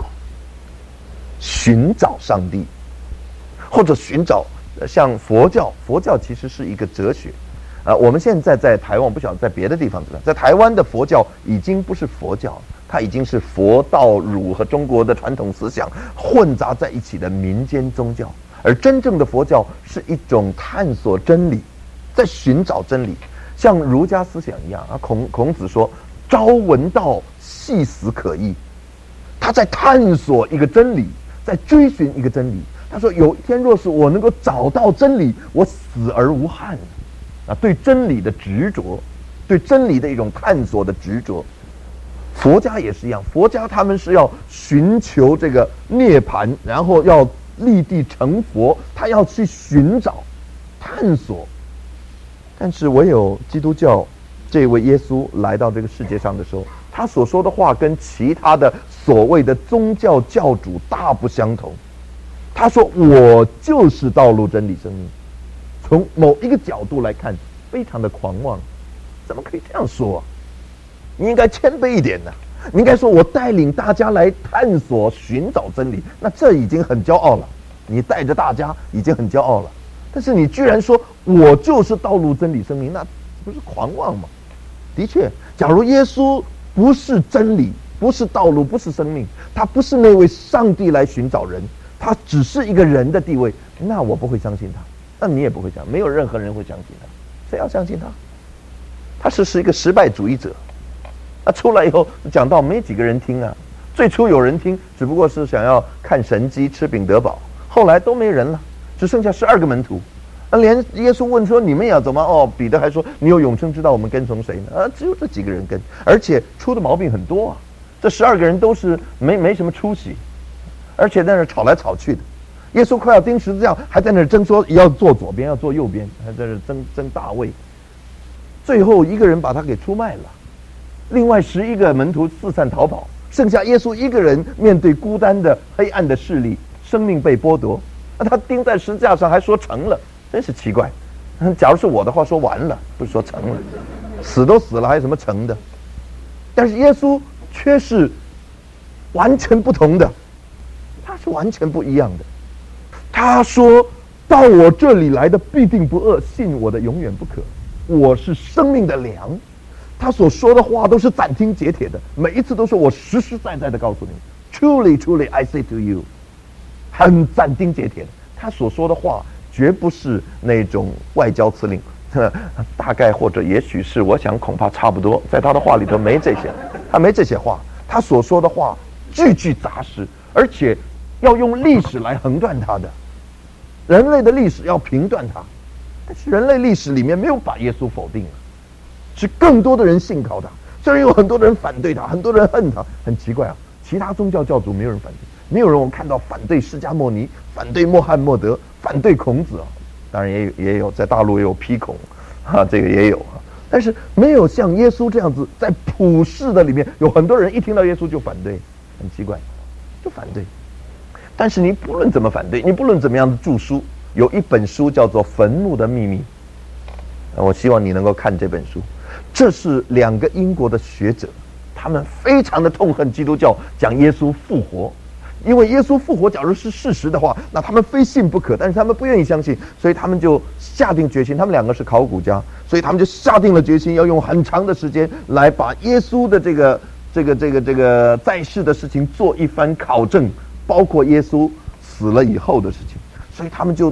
上帝，或者寻找像佛教其实是一个哲学。我们现在在台湾，不晓得在别的地方怎么样，在台湾的佛教已经不是佛教，它已经是佛道儒和中国的传统思想混杂在一起的民间宗教。而真正的佛教是一种探索真理，在寻找真理，像儒家思想一样啊。孔子说：“朝闻道，夕死可矣。”他在探索一个真理，在追寻一个真理。他说：“有一天若是我能够找到真理，我死而无憾。”对真理的执着，对真理的一种探索的执着。佛家也是一样，佛家他们是要寻求这个涅槃，然后要立地成佛，他要去寻找、探索。但是唯有基督教这位耶稣来到这个世界上的时候，他所说的话跟其他的所谓的宗教教主大不相同。他说：“我就是道路、真理、生命。”从某一个角度来看，非常的狂妄，怎么可以这样说啊？你应该谦卑一点呢。你应该说，我带领大家来探索、寻找真理，那这已经很骄傲了。你带着大家已经很骄傲了，但是你居然说我就是道路、真理、生命，那不是狂妄吗？的确，假如耶稣不是真理，不是道路，不是生命，他不是那位上帝来寻找人，他只是一个人的地位，那我不会相信他。那你也不会相信，没有任何人会相信他。谁要相信他？他是一个失败主义者。出来以后讲到没几个人听啊。最初有人听，只不过是想要看神迹、吃饼得饱，后来都没人了，只剩下12个门徒。连耶稣问说：“你们也要走吗？”彼得还说：“你有永生之道，我们跟从谁呢？”只有这几个人跟，而且出的毛病很多啊。这12个人都是没什么出息，而且在那吵来吵去的。耶稣快要钉十字架，还在那争说要坐左边，要坐右边，还在那争大位。最后一个人把他给出卖了，另外11个门徒四散逃跑，剩下耶稣一个人面对孤单的黑暗的势力，生命被剥夺。他钉在十字架上还说成了，真是奇怪。假如是我的话，说完了，不是说成了，死都死了，还有什么成的？但是耶稣却是完全不同的，他是完全不一样的。他说：“到我这里来的必定不饿，信我的永远不渴。我是生命的粮。”他所说的话都是斩钉截铁的，每一次都是我实实在在的告诉你 ，Truly, truly, I say to you， 很斩钉截铁的。他所说的话绝不是那种外交辞令，大概或者也许是，我想恐怕差不多，在他的话里头没这些，他没这些话。他所说的话句句扎实，而且要用历史来横断他的。人类的历史要评断它，但是人类历史里面没有把耶稣否定了，是更多的人信靠他。虽然有很多的人反对他，很多人恨他，很奇怪啊。其他宗教教主没有人反对，没有人我看到反对释迦牟尼、反对穆罕默德、反对孔子啊。当然也有，在大陆也有批孔这个也有啊。但是没有像耶稣这样子，在普世的里面有很多人一听到耶稣就反对，很奇怪，就反对。但是你不论怎么反对，你不论怎么样的著书，有一本书叫做《坟墓的秘密》，我希望你能够看这本书。这是2个英国的学者，他们非常的痛恨基督教讲耶稣复活，因为耶稣复活假如是事实的话，那他们非信不可，但是他们不愿意相信，所以他们就下定决心。他们2个是考古家，所以他们就下定了决心，要用很长的时间来把耶稣的这个在世的事情做一番考证，包括耶稣死了以后的事情。所以他们就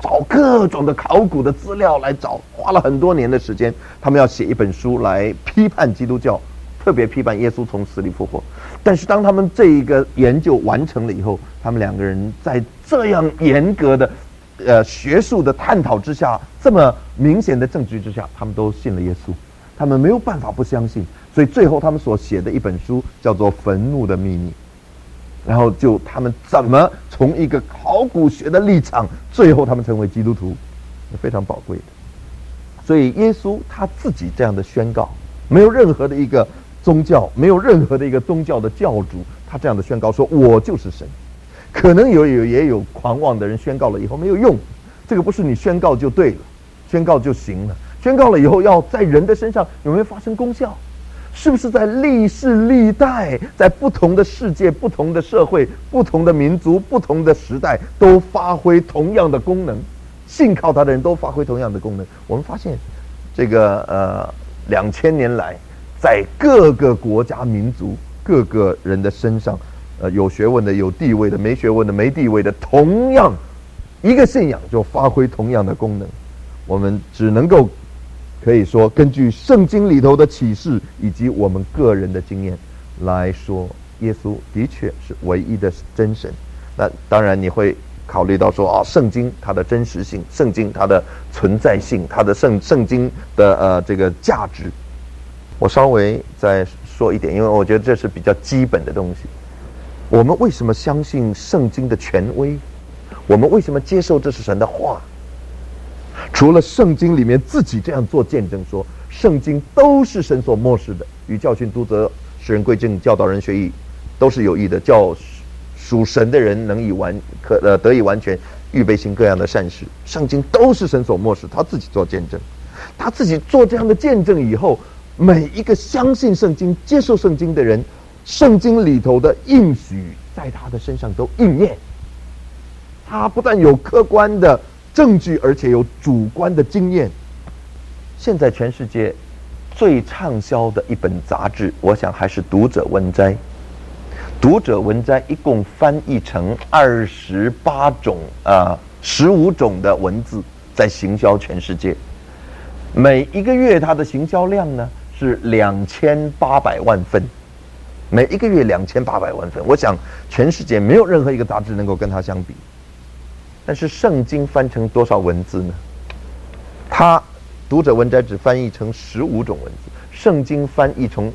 找各种的考古的资料来找，花了很多年的时间，他们要写一本书来批判基督教，特别批判耶稣从死里复活。但是当他们这一个研究完成了以后，他们两个人在这样严格的学术的探讨之下，这么明显的证据之下，他们都信了耶稣，他们没有办法不相信。所以最后他们所写的一本书叫做《愤怒的秘密》，然后就他们怎么从一个考古学的立场，最后他们成为基督徒，非常宝贵的。所以耶稣他自己这样的宣告，没有任何的一个宗教，没有任何的一个宗教的教主，他这样的宣告说我就是神。可能也有狂妄的人宣告了以后没有用，这个不是你宣告就对了，宣告就行了，宣告了以后要在人的身上有没有发生功效？是不是在历世历代，在不同的世界、不同的社会、不同的民族、不同的时代，都发挥同样的功能？信靠他的人都发挥同样的功能。我们发现，这个2000年来，在各个国家、民族、各个人的身上，有学问的、有地位的、没学问的、没地位的，同样一个信仰就发挥同样的功能。我们只能够可以说，根据圣经里头的启示以及我们个人的经验来说，耶稣的确是唯一的真神。那当然你会考虑到说，圣经它的真实性，圣经它的存在性，它的圣经的这个价值。我稍微再说一点，因为我觉得这是比较基本的东西。我们为什么相信圣经的权威？我们为什么接受这是神的话？除了圣经里面自己这样做见证说，圣经都是神所默示的，与教训、督责、使人归正、教导人学义，都是有益的，叫属神的人能得以完全，预备行各样的善事。圣经都是神所默示，他自己做见证，他自己做这样的见证以后，每一个相信圣经、接受圣经的人，圣经里头的应许在他的身上都应验。他不但有客观的证据，而且有主观的经验。现在全世界最畅销的一本杂志，我想还是《读者文摘》。《读者文摘》一共翻译成28种15种的文字，在行销全世界。每一个月它的行销量呢是2800万份，每一个月2800万份。我想全世界没有任何一个杂志能够跟它相比。但是圣经翻成多少文字呢？它读者文摘只翻译成15种文字，圣经翻译成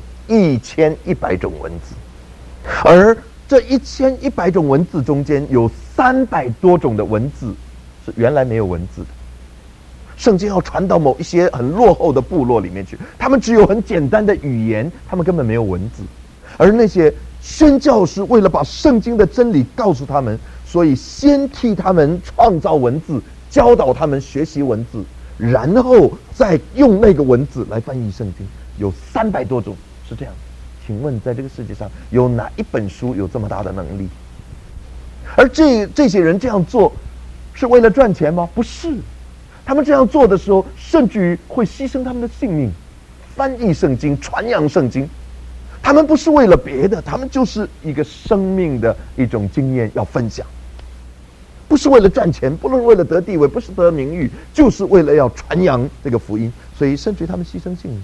1100种文字，而这1100种文字中间有300多种的文字是原来没有文字的。圣经要传到某一些很落后的部落里面去，他们只有很简单的语言，他们根本没有文字。而那些宣教师为了把圣经的真理告诉他们，所以先替他们创造文字，教导他们学习文字，然后再用那个文字来翻译圣经。有300多种是这样。请问在这个世界上有哪一本书有这么大的能力？而这些人这样做是为了赚钱吗？不是。他们这样做的时候，甚至于会牺牲他们的性命，翻译圣经，传扬圣经。他们不是为了别的，他们就是一个生命的一种经验要分享。不是为了赚钱，不是为了得地位，不是得名誉，就是为了要传扬这个福音。所以甚至于他们牺牲性命。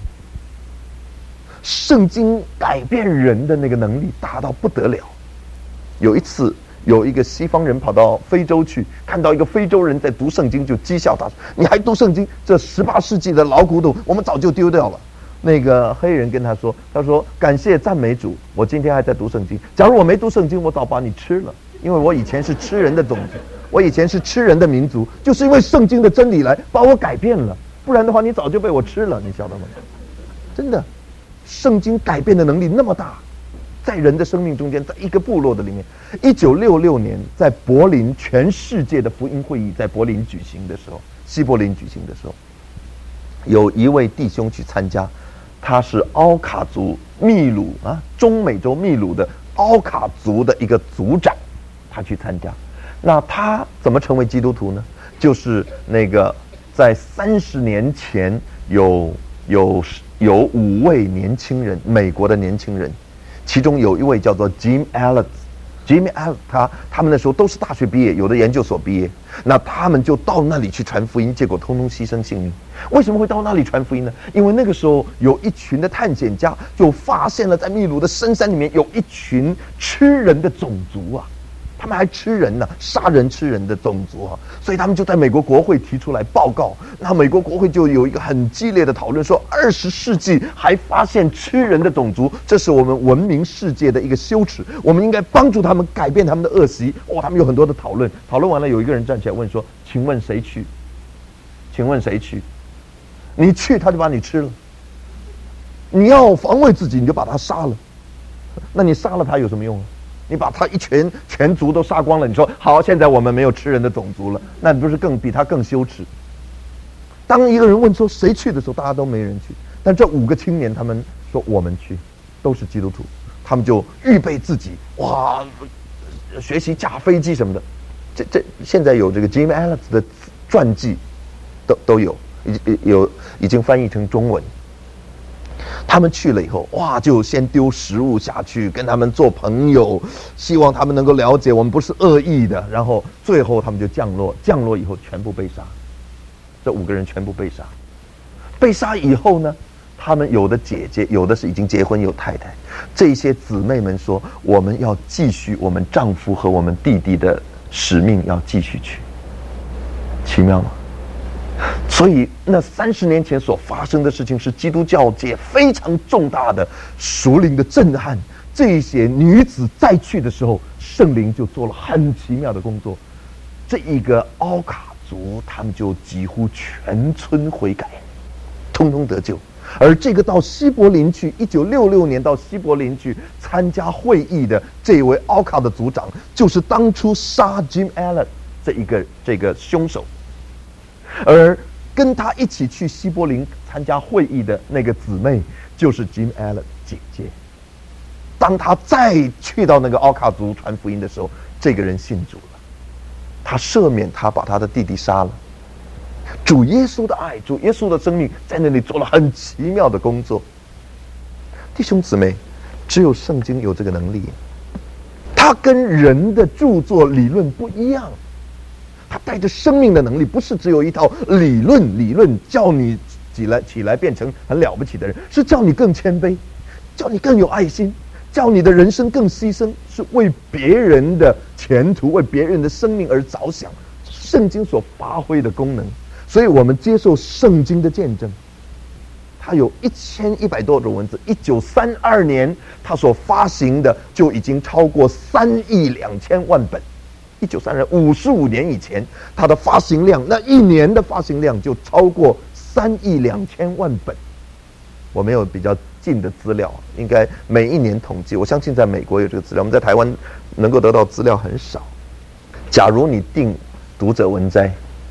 圣经改变人的那个能力大到不得了。有一次有一个西方人跑到非洲去，看到一个非洲人在读圣经，就讥笑他说：“你还读圣经？这18世纪的老古董，我们早就丢掉了。”那个黑人跟他说：“感谢赞美主，我今天还在读圣经。假如我没读圣经，我早把你吃了，因为我以前是吃人的种子，我以前是吃人的民族，就是因为圣经的真理来把我改变了，不然的话你早就被我吃了，你晓得吗？”真的，圣经改变的能力那么大。在人的生命中间，在一个部落的里面，1966年在柏林，全世界的福音会议在柏林举行的时候，西柏林举行的时候，有一位弟兄去参加，他是奥卡族秘鲁中美洲秘鲁的奥卡族的一个族长，他去参加。那他怎么成为基督徒呢？就是那个在30年前有5位年轻人，美国的年轻人。其中有一位叫做 Jim Ellis， Jimmy Ellis 他们那时候都是大学毕业，有的研究所毕业，那他们就到那里去传福音，结果通通牺牲性命。为什么会到那里传福音呢？因为那个时候有一群的探险家就发现了在秘鲁的深山里面有一群吃人的种族啊，他们还吃人呢，杀人吃人的种族啊，所以他们就在美国国会提出来报告。那美国国会就有一个很激烈的讨论，说20世纪还发现吃人的种族，这是我们文明世界的一个羞耻，我们应该帮助他们改变他们的恶习。他们有很多的讨论，讨论完了，有一个人站起来问说：“请问谁去？请问谁去？你去，他就把你吃了；你要防卫自己，你就把他杀了。那你杀了他有什么用啊？你把他全族都杀光了，你说好，现在我们没有吃人的种族了，那你不是比他更羞耻？”当一个人问说谁去的时候，大家都没人去。但这5个青年他们说我们去，都是基督徒，他们就预备自己，学习驾飞机什么的。这现在有这个 Jimmy Ellis 的传记，都有已经翻译成中文。他们去了以后，就先丢食物下去，跟他们做朋友，希望他们能够了解我们不是恶意的。然后最后他们就降落以后全部被杀。这5个人全部被杀。被杀以后呢，他们有的姐姐，有的是已经结婚有太太。这些姊妹们说：“我们要继续我们丈夫和我们弟弟的使命，要继续去。”奇妙吗？所以那30年前所发生的事情是基督教界非常重大的属灵的震撼。这些女子再去的时候，圣灵就做了很奇妙的工作。这一个奥卡族，他们就几乎全村悔改，通通得救。而这个到西柏林去，1966年到西柏林去参加会议的这位奥卡的族长，就是当初杀 Jim Ellis 这个凶手。而跟他一起去西柏林参加会议的那个姊妹，就是 Jim Ellis 姐姐。当他再去到那个奥卡族传福音的时候，这个人信主了。他赦免他，把他的弟弟杀了。主耶稣的爱，主耶稣的生命在那里做了很奇妙的工作。弟兄姊妹，只有圣经有这个能力，它跟人的著作理论不一样，它带着生命的能力，不是只有一套理论叫你起来变成很了不起的人，是叫你更谦卑，叫你更有爱心，叫你的人生更牺牲，是为别人的前途，为别人的生命而着想。圣经所发挥的功能，所以我们接受圣经的见证。它有1100多种文字，1932年它所发行的就已经超过3亿2千万本。1932年55年以前，它的发行量，那一年的发行量就超过3亿2千万本。我没有比较近的资料，应该每一年统计，我相信在美国有这个资料，我们在台湾能够得到资料很少。假如你订读者文摘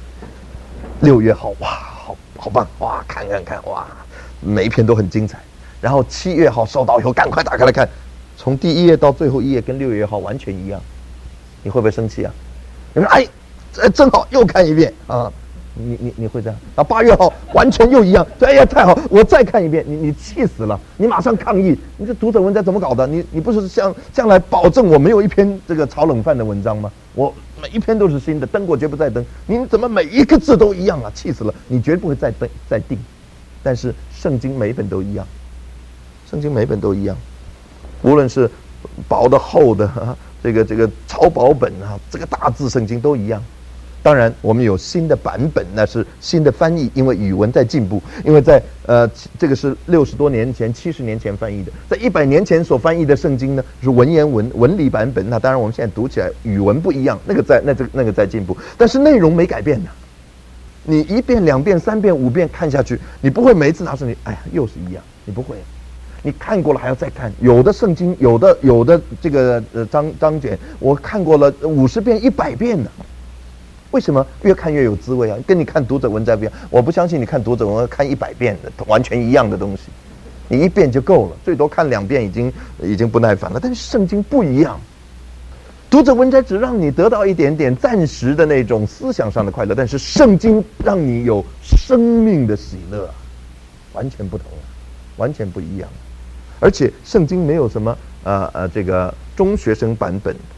，6月号，哇，好棒，哇，看，哇，每一篇都很精彩。然后7月号收到以后，赶快打开来看，从第1页到最后1页跟6月号完全一样，你会不会生气啊？你说哎，正好又看一遍啊，你会这样？啊，8月号完全又一样，哎呀太好，我再看一遍，你气死了，你马上抗议，你这读者文摘怎么搞的？你不是将来保证我没有一篇这个炒冷饭的文章吗？我每一篇都是新的，登过绝不再登。你怎么每一个字都一样啊？气死了！你绝不会再订。但是圣经每一本都一样，圣经每一本都一样，无论是薄的厚的这个超薄本啊，这个大字圣经都一样。当然，我们有新的版本，那是新的翻译，因为语文在进步。因为在这个是60多年前、70年前翻译的，在100年前所翻译的圣经呢，是文言文文理版本。那当然，我们现在读起来语文不一样，那个在进步，但是内容没改变的。你1遍、2遍、3遍、5遍看下去，你不会每一次拿出你，哎呀，又是一样，你不会。你看过了还要再看，有的圣经，有的这个章卷，我看过了50遍、100遍呢。为什么越看越有滋味啊？跟你看读者文摘不一样。我不相信你看读者文看100遍的完全一样的东西，你1遍就够了，最多看2遍已经不耐烦了。但是圣经不一样，读者文摘只让你得到一点点暂时的那种思想上的快乐，但是圣经让你有生命的喜乐，完全不同，完全不一样。而且圣经没有什么这个中学生版本、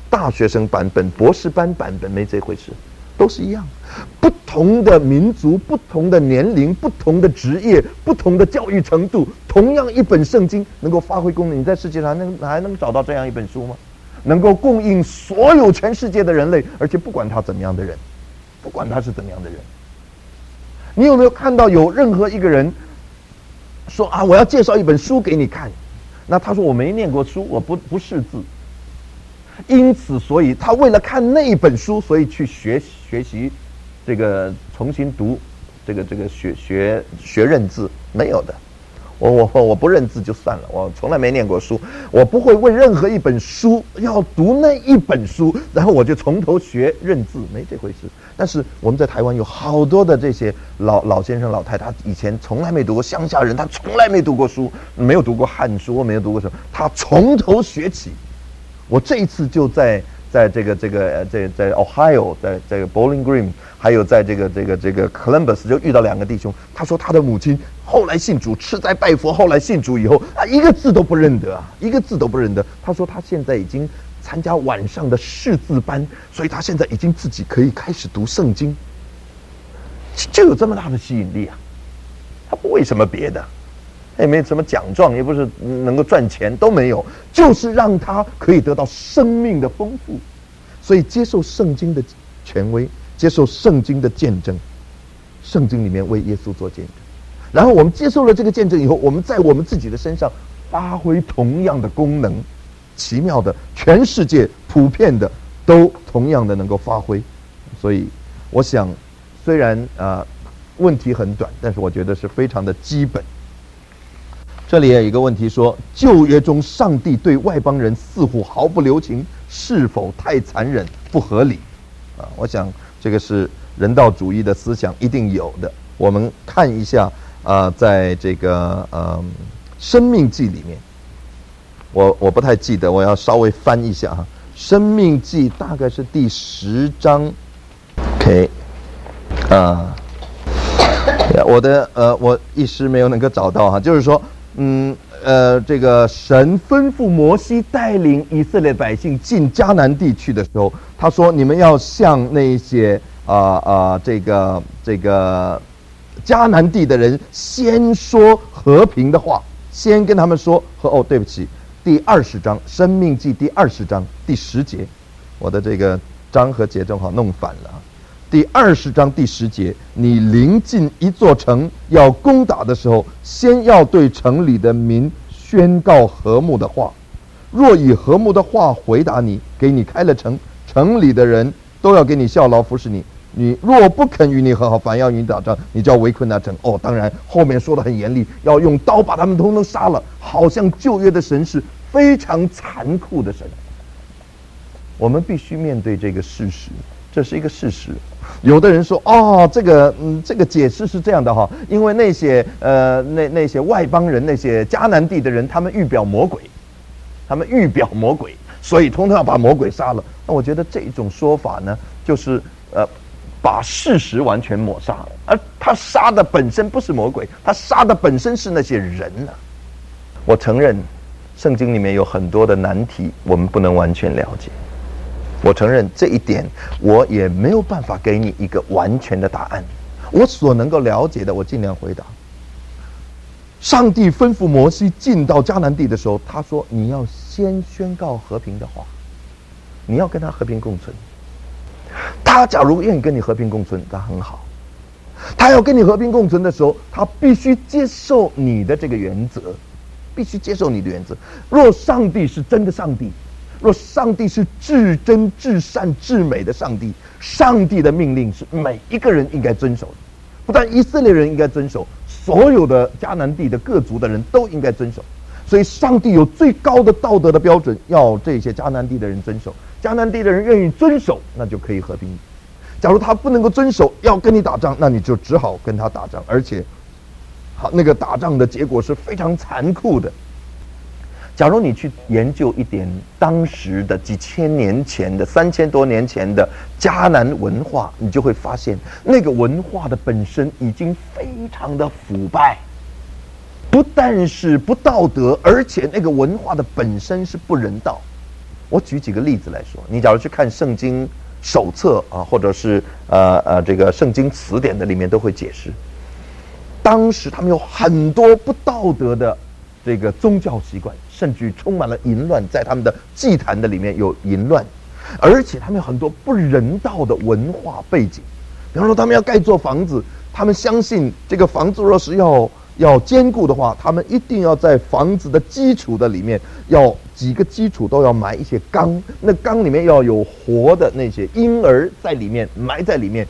大学生版本、博士班版本，没这回事，都是一样。不同的民族、不同的年龄、不同的职业、不同的教育程度，同样一本圣经能够发挥功能。你在世界上还能找到这样一本书吗？能够供应所有全世界的人类，而且不管他怎么样的人，不管他是怎么样的人。你有没有看到有任何一个人说啊，我要介绍一本书给你看，那他说我没念过书，我不识字，因此所以他为了看那一本书，所以去学习这个重新读这个学认字，没有的。我不认字就算了，我从来没念过书，我不会为任何一本书要读那一本书，然后我就从头学认字，没这回事。但是我们在台湾有好多的这些老先生老太太，他以前从来没读过，乡下人他从来没读过书，没有读过汉书，没有读过什么，他从头学起。我这一次就在这个在 Ohio， 在这个 Bowling Green， 还有在这个 Columbus 就遇到两个弟兄，他说他的母亲后来信主，吃斋拜佛，后来信主以后，一个字都不认得啊，一个字都不认得。他说他现在已经参加晚上的识字班，所以他现在已经自己可以开始读圣经，就有这么大的吸引力啊！他不为什么别的，也没什么奖状，也不是能够赚钱，都没有，就是让他可以得到生命的丰富。所以接受圣经的权威，接受圣经的见证，圣经里面为耶稣做见证，然后我们接受了这个见证以后，我们在我们自己的身上发挥同样的功能，奇妙的，全世界普遍的都同样的能够发挥。所以我想虽然问题很短，但是我觉得是非常的基本。这里也有一个问题说，旧约中上帝对外邦人似乎毫不留情，是否太残忍不合理？我想这个是人道主义的思想一定有的。我们看一下在这个生命记里面，我不太记得，我要稍微翻一下哈。生命记大概是第10章 ，OK， 我一时没有能够找到哈，就是说这个神吩咐摩西带领以色列百姓进迦南地区的时候，他说你们要向那些这个迦南地的人先说和平的话，先跟他们说对不起，第20章生命记第20章第10节，我的这个章和节正好弄反了。第20章第10节，你临近一座城要攻打的时候，先要对城里的民宣告和睦的话，若以和睦的话回答你，给你开了城，城里的人都要给你效劳服侍你，你若不肯与你和好，反要与你打仗，你就要围困那城。当然后面说得很严厉，要用刀把他们通通杀了，好像旧约的神是非常残酷的神。我们必须面对这个事实，这是一个事实。有的人说这个解释是这样的哈，因为那些那些外邦人，那些迦南地的人，他们预表魔鬼，所以通通要把魔鬼杀了。那我觉得这种说法呢，就是把事实完全抹杀了，而他杀的本身不是魔鬼，他杀的本身是那些人呢。我承认圣经里面有很多的难题我们不能完全了解，我承认这一点，我也没有办法给你一个完全的答案。我所能够了解的，我尽量回答。上帝吩咐摩西进到迦南地的时候，他说你要先宣告和平的话，你要跟他和平共存。他假如愿意跟你和平共存，那很好。他要跟你和平共存的时候，他必须接受你的这个原则，必须接受你的原则。若上帝是真的上帝，若上帝是至真至善至美的上帝，上帝的命令是每一个人应该遵守的，不但以色列人应该遵守，所有的迦南地的各族的人都应该遵守。所以上帝有最高的道德的标准，要这些迦南地的人遵守。迦南地的人愿意遵守，那就可以和平。假如他不能够遵守，要跟你打仗，那你就只好跟他打仗，而且那个打仗的结果是非常残酷的。假如你去研究一点当时的几千年前的3000多年前的迦南文化，你就会发现那个文化的本身已经非常的腐败，不但是不道德，而且那个文化的本身是不人道。 我举几个例子来说，你假如去看圣经手册啊，或者是这个圣经词典的里面都会解释，当时他们有很多不道德的这个宗教习惯，甚至充满了淫乱，在他们的祭坛的里面有淫乱，而且他们有很多不人道的文化背景。比方说他们要盖座房子，他们相信这个房子若是要坚固的话，他们一定要在房子的基础的里面要几个基础都要埋一些缸，那缸里面要有活的那些婴儿在里面埋在里面，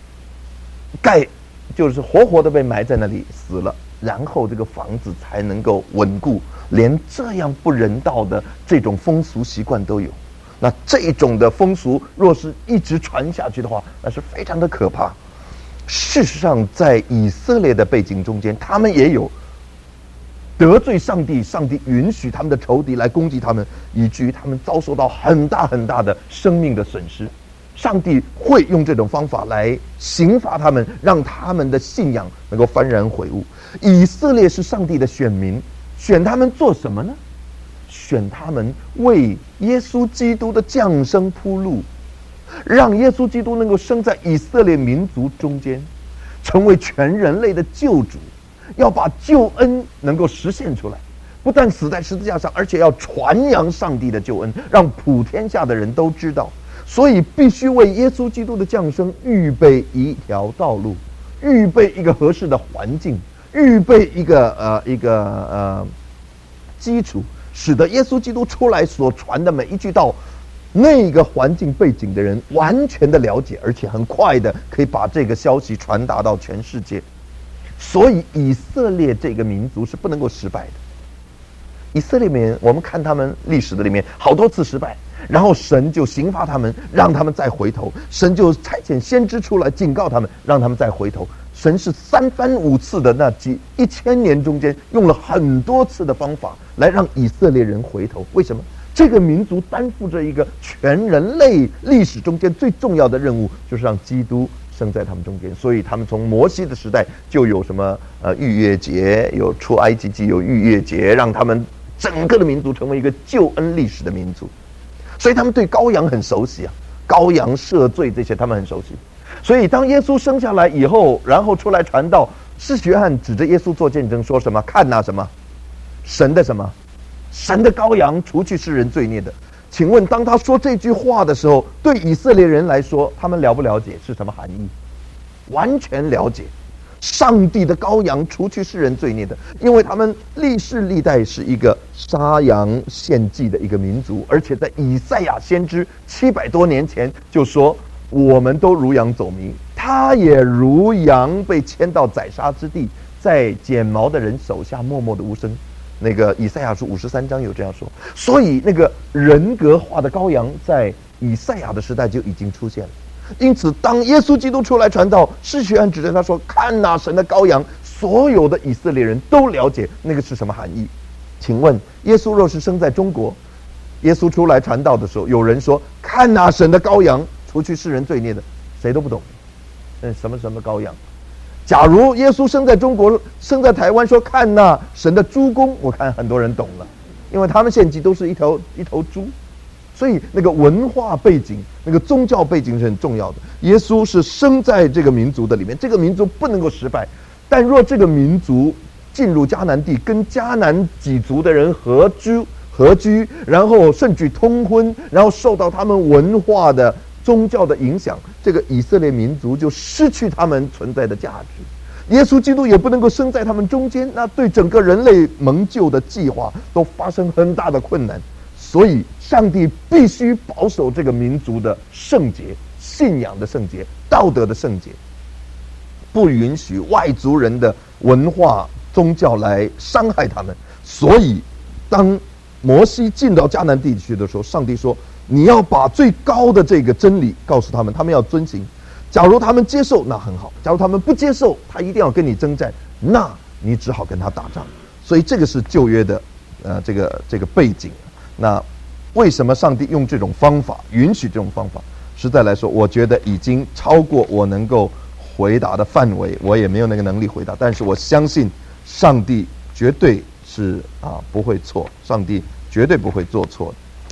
就是活的被埋在那里死了，然后这个房子才能够稳固。连这样不人道的这种风俗习惯都有，那这种的风俗若是一直传下去的话，那是非常的可怕。事实上在以色列的背景中间，他们也有得罪上帝，上帝允许他们的仇敌来攻击他们，以至于他们遭受到很大很大的生命的损失。上帝会用这种方法来刑罚他们，让他们的信仰能够幡然悔悟。以色列是上帝的选民，选他们做什么呢？选他们为耶稣基督的降生铺路，让耶稣基督能够生在以色列民族中间，成为全人类的救主，要把救恩能够实现出来。不但死在十字架上，而且要传扬上帝的救恩，让普天下的人都知道。所以必须为耶稣基督的降生预备一条道路，预备一个合适的环境，预备一个基础，使得耶稣基督出来所传的每一句道，那个环境背景的人完全的了解，而且很快的可以把这个消息传达到全世界。所以以色列这个民族是不能够失败的。以色列民，我们看他们历史的里面好多次失败，然后神就刑罚他们，让他们再回头，神就差遣先知出来警告他们，让他们再回头。神是3番5次的那1000年中间用了很多次的方法来让以色列人回头。为什么？这个民族担负着一个全人类历史中间最重要的任务，就是让基督生在他们中间。所以他们从摩西的时代就有什么逾越节，有出埃及记，有逾越节，让他们整个的民族成为一个救恩历史的民族。所以他们对羔羊很熟悉啊，羔羊赦罪这些他们很熟悉。所以当耶稣生下来以后，然后出来传道，施洗约翰指着耶稣做见证，说什么？看哪，什么？神的什么？神的羔羊，除去世人罪孽的。请问当他说这句话的时候，对以色列人来说，他们了不了解是什么含义？完全了解。上帝的羔羊，除去世人罪孽的。因为他们历世历代是一个杀羊献祭的一个民族，而且在以赛亚先知700多年前就说，我们都如羊走迷，他也如羊被牵到宰杀之地，在剪毛的人手下默默的无声。那个以赛亚书53章有这样说。所以那个人格化的羔羊在以赛亚的时代就已经出现了。因此当耶稣基督出来传道，施洗约翰指着他说，看哪，神的羔羊，所有的以色列人都了解那个是什么含义。请问耶稣若是生在中国，耶稣出来传道的时候，有人说，看哪，神的羔羊，除去世人罪孽的，谁都不懂什么羔羊。假如耶稣生在中国，生在台湾，说看那神的猪公，我看很多人懂了，因为他们献祭都是一头猪。所以那个文化背景，那个宗教背景是很重要的。耶稣是生在这个民族的里面，这个民族不能够失败。但若这个民族进入迦南地，跟迦南几族的人合居，然后甚至通婚，然后受到他们文化的宗教的影响，这个以色列民族就失去他们存在的价值。耶稣基督也不能够生在他们中间，那对整个人类蒙救的计划都发生很大的困难。所以上帝必须保守这个民族的圣洁，信仰的圣洁，道德的圣洁，不允许外族人的文化宗教来伤害他们。所以当摩西进到迦南地区的时候，上帝说，你要把最高的这个真理告诉他们，他们要遵行。假如他们接受，那很好；假如他们不接受，他一定要跟你征战，那你只好跟他打仗。所以这个是旧约的这个背景。那为什么上帝用这种方法，允许这种方法？实在来说，我觉得已经超过我能够回答的范围，我也没有那个能力回答。但是我相信上帝绝对是不会错，上帝绝对不会做错的。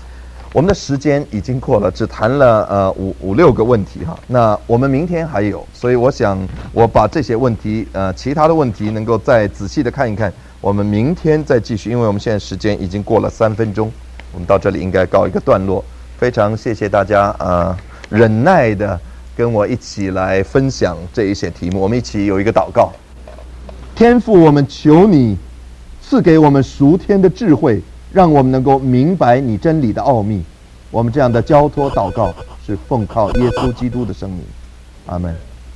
我们的时间已经过了，只谈了五六个问题哈。那我们明天还有，所以我想我把这些问题其他的问题能够再仔细的看一看，我们明天再继续，因为我们现在时间已经过了3分钟，我们到这里应该告一个段落。非常谢谢大家忍耐的跟我一起来分享这一些题目，我们一起有一个祷告。天父，我们求你赐给我们属天的智慧，让我们能够明白你真理的奥秘。我们这样的交托祷告是奉靠耶稣基督的圣名，阿们。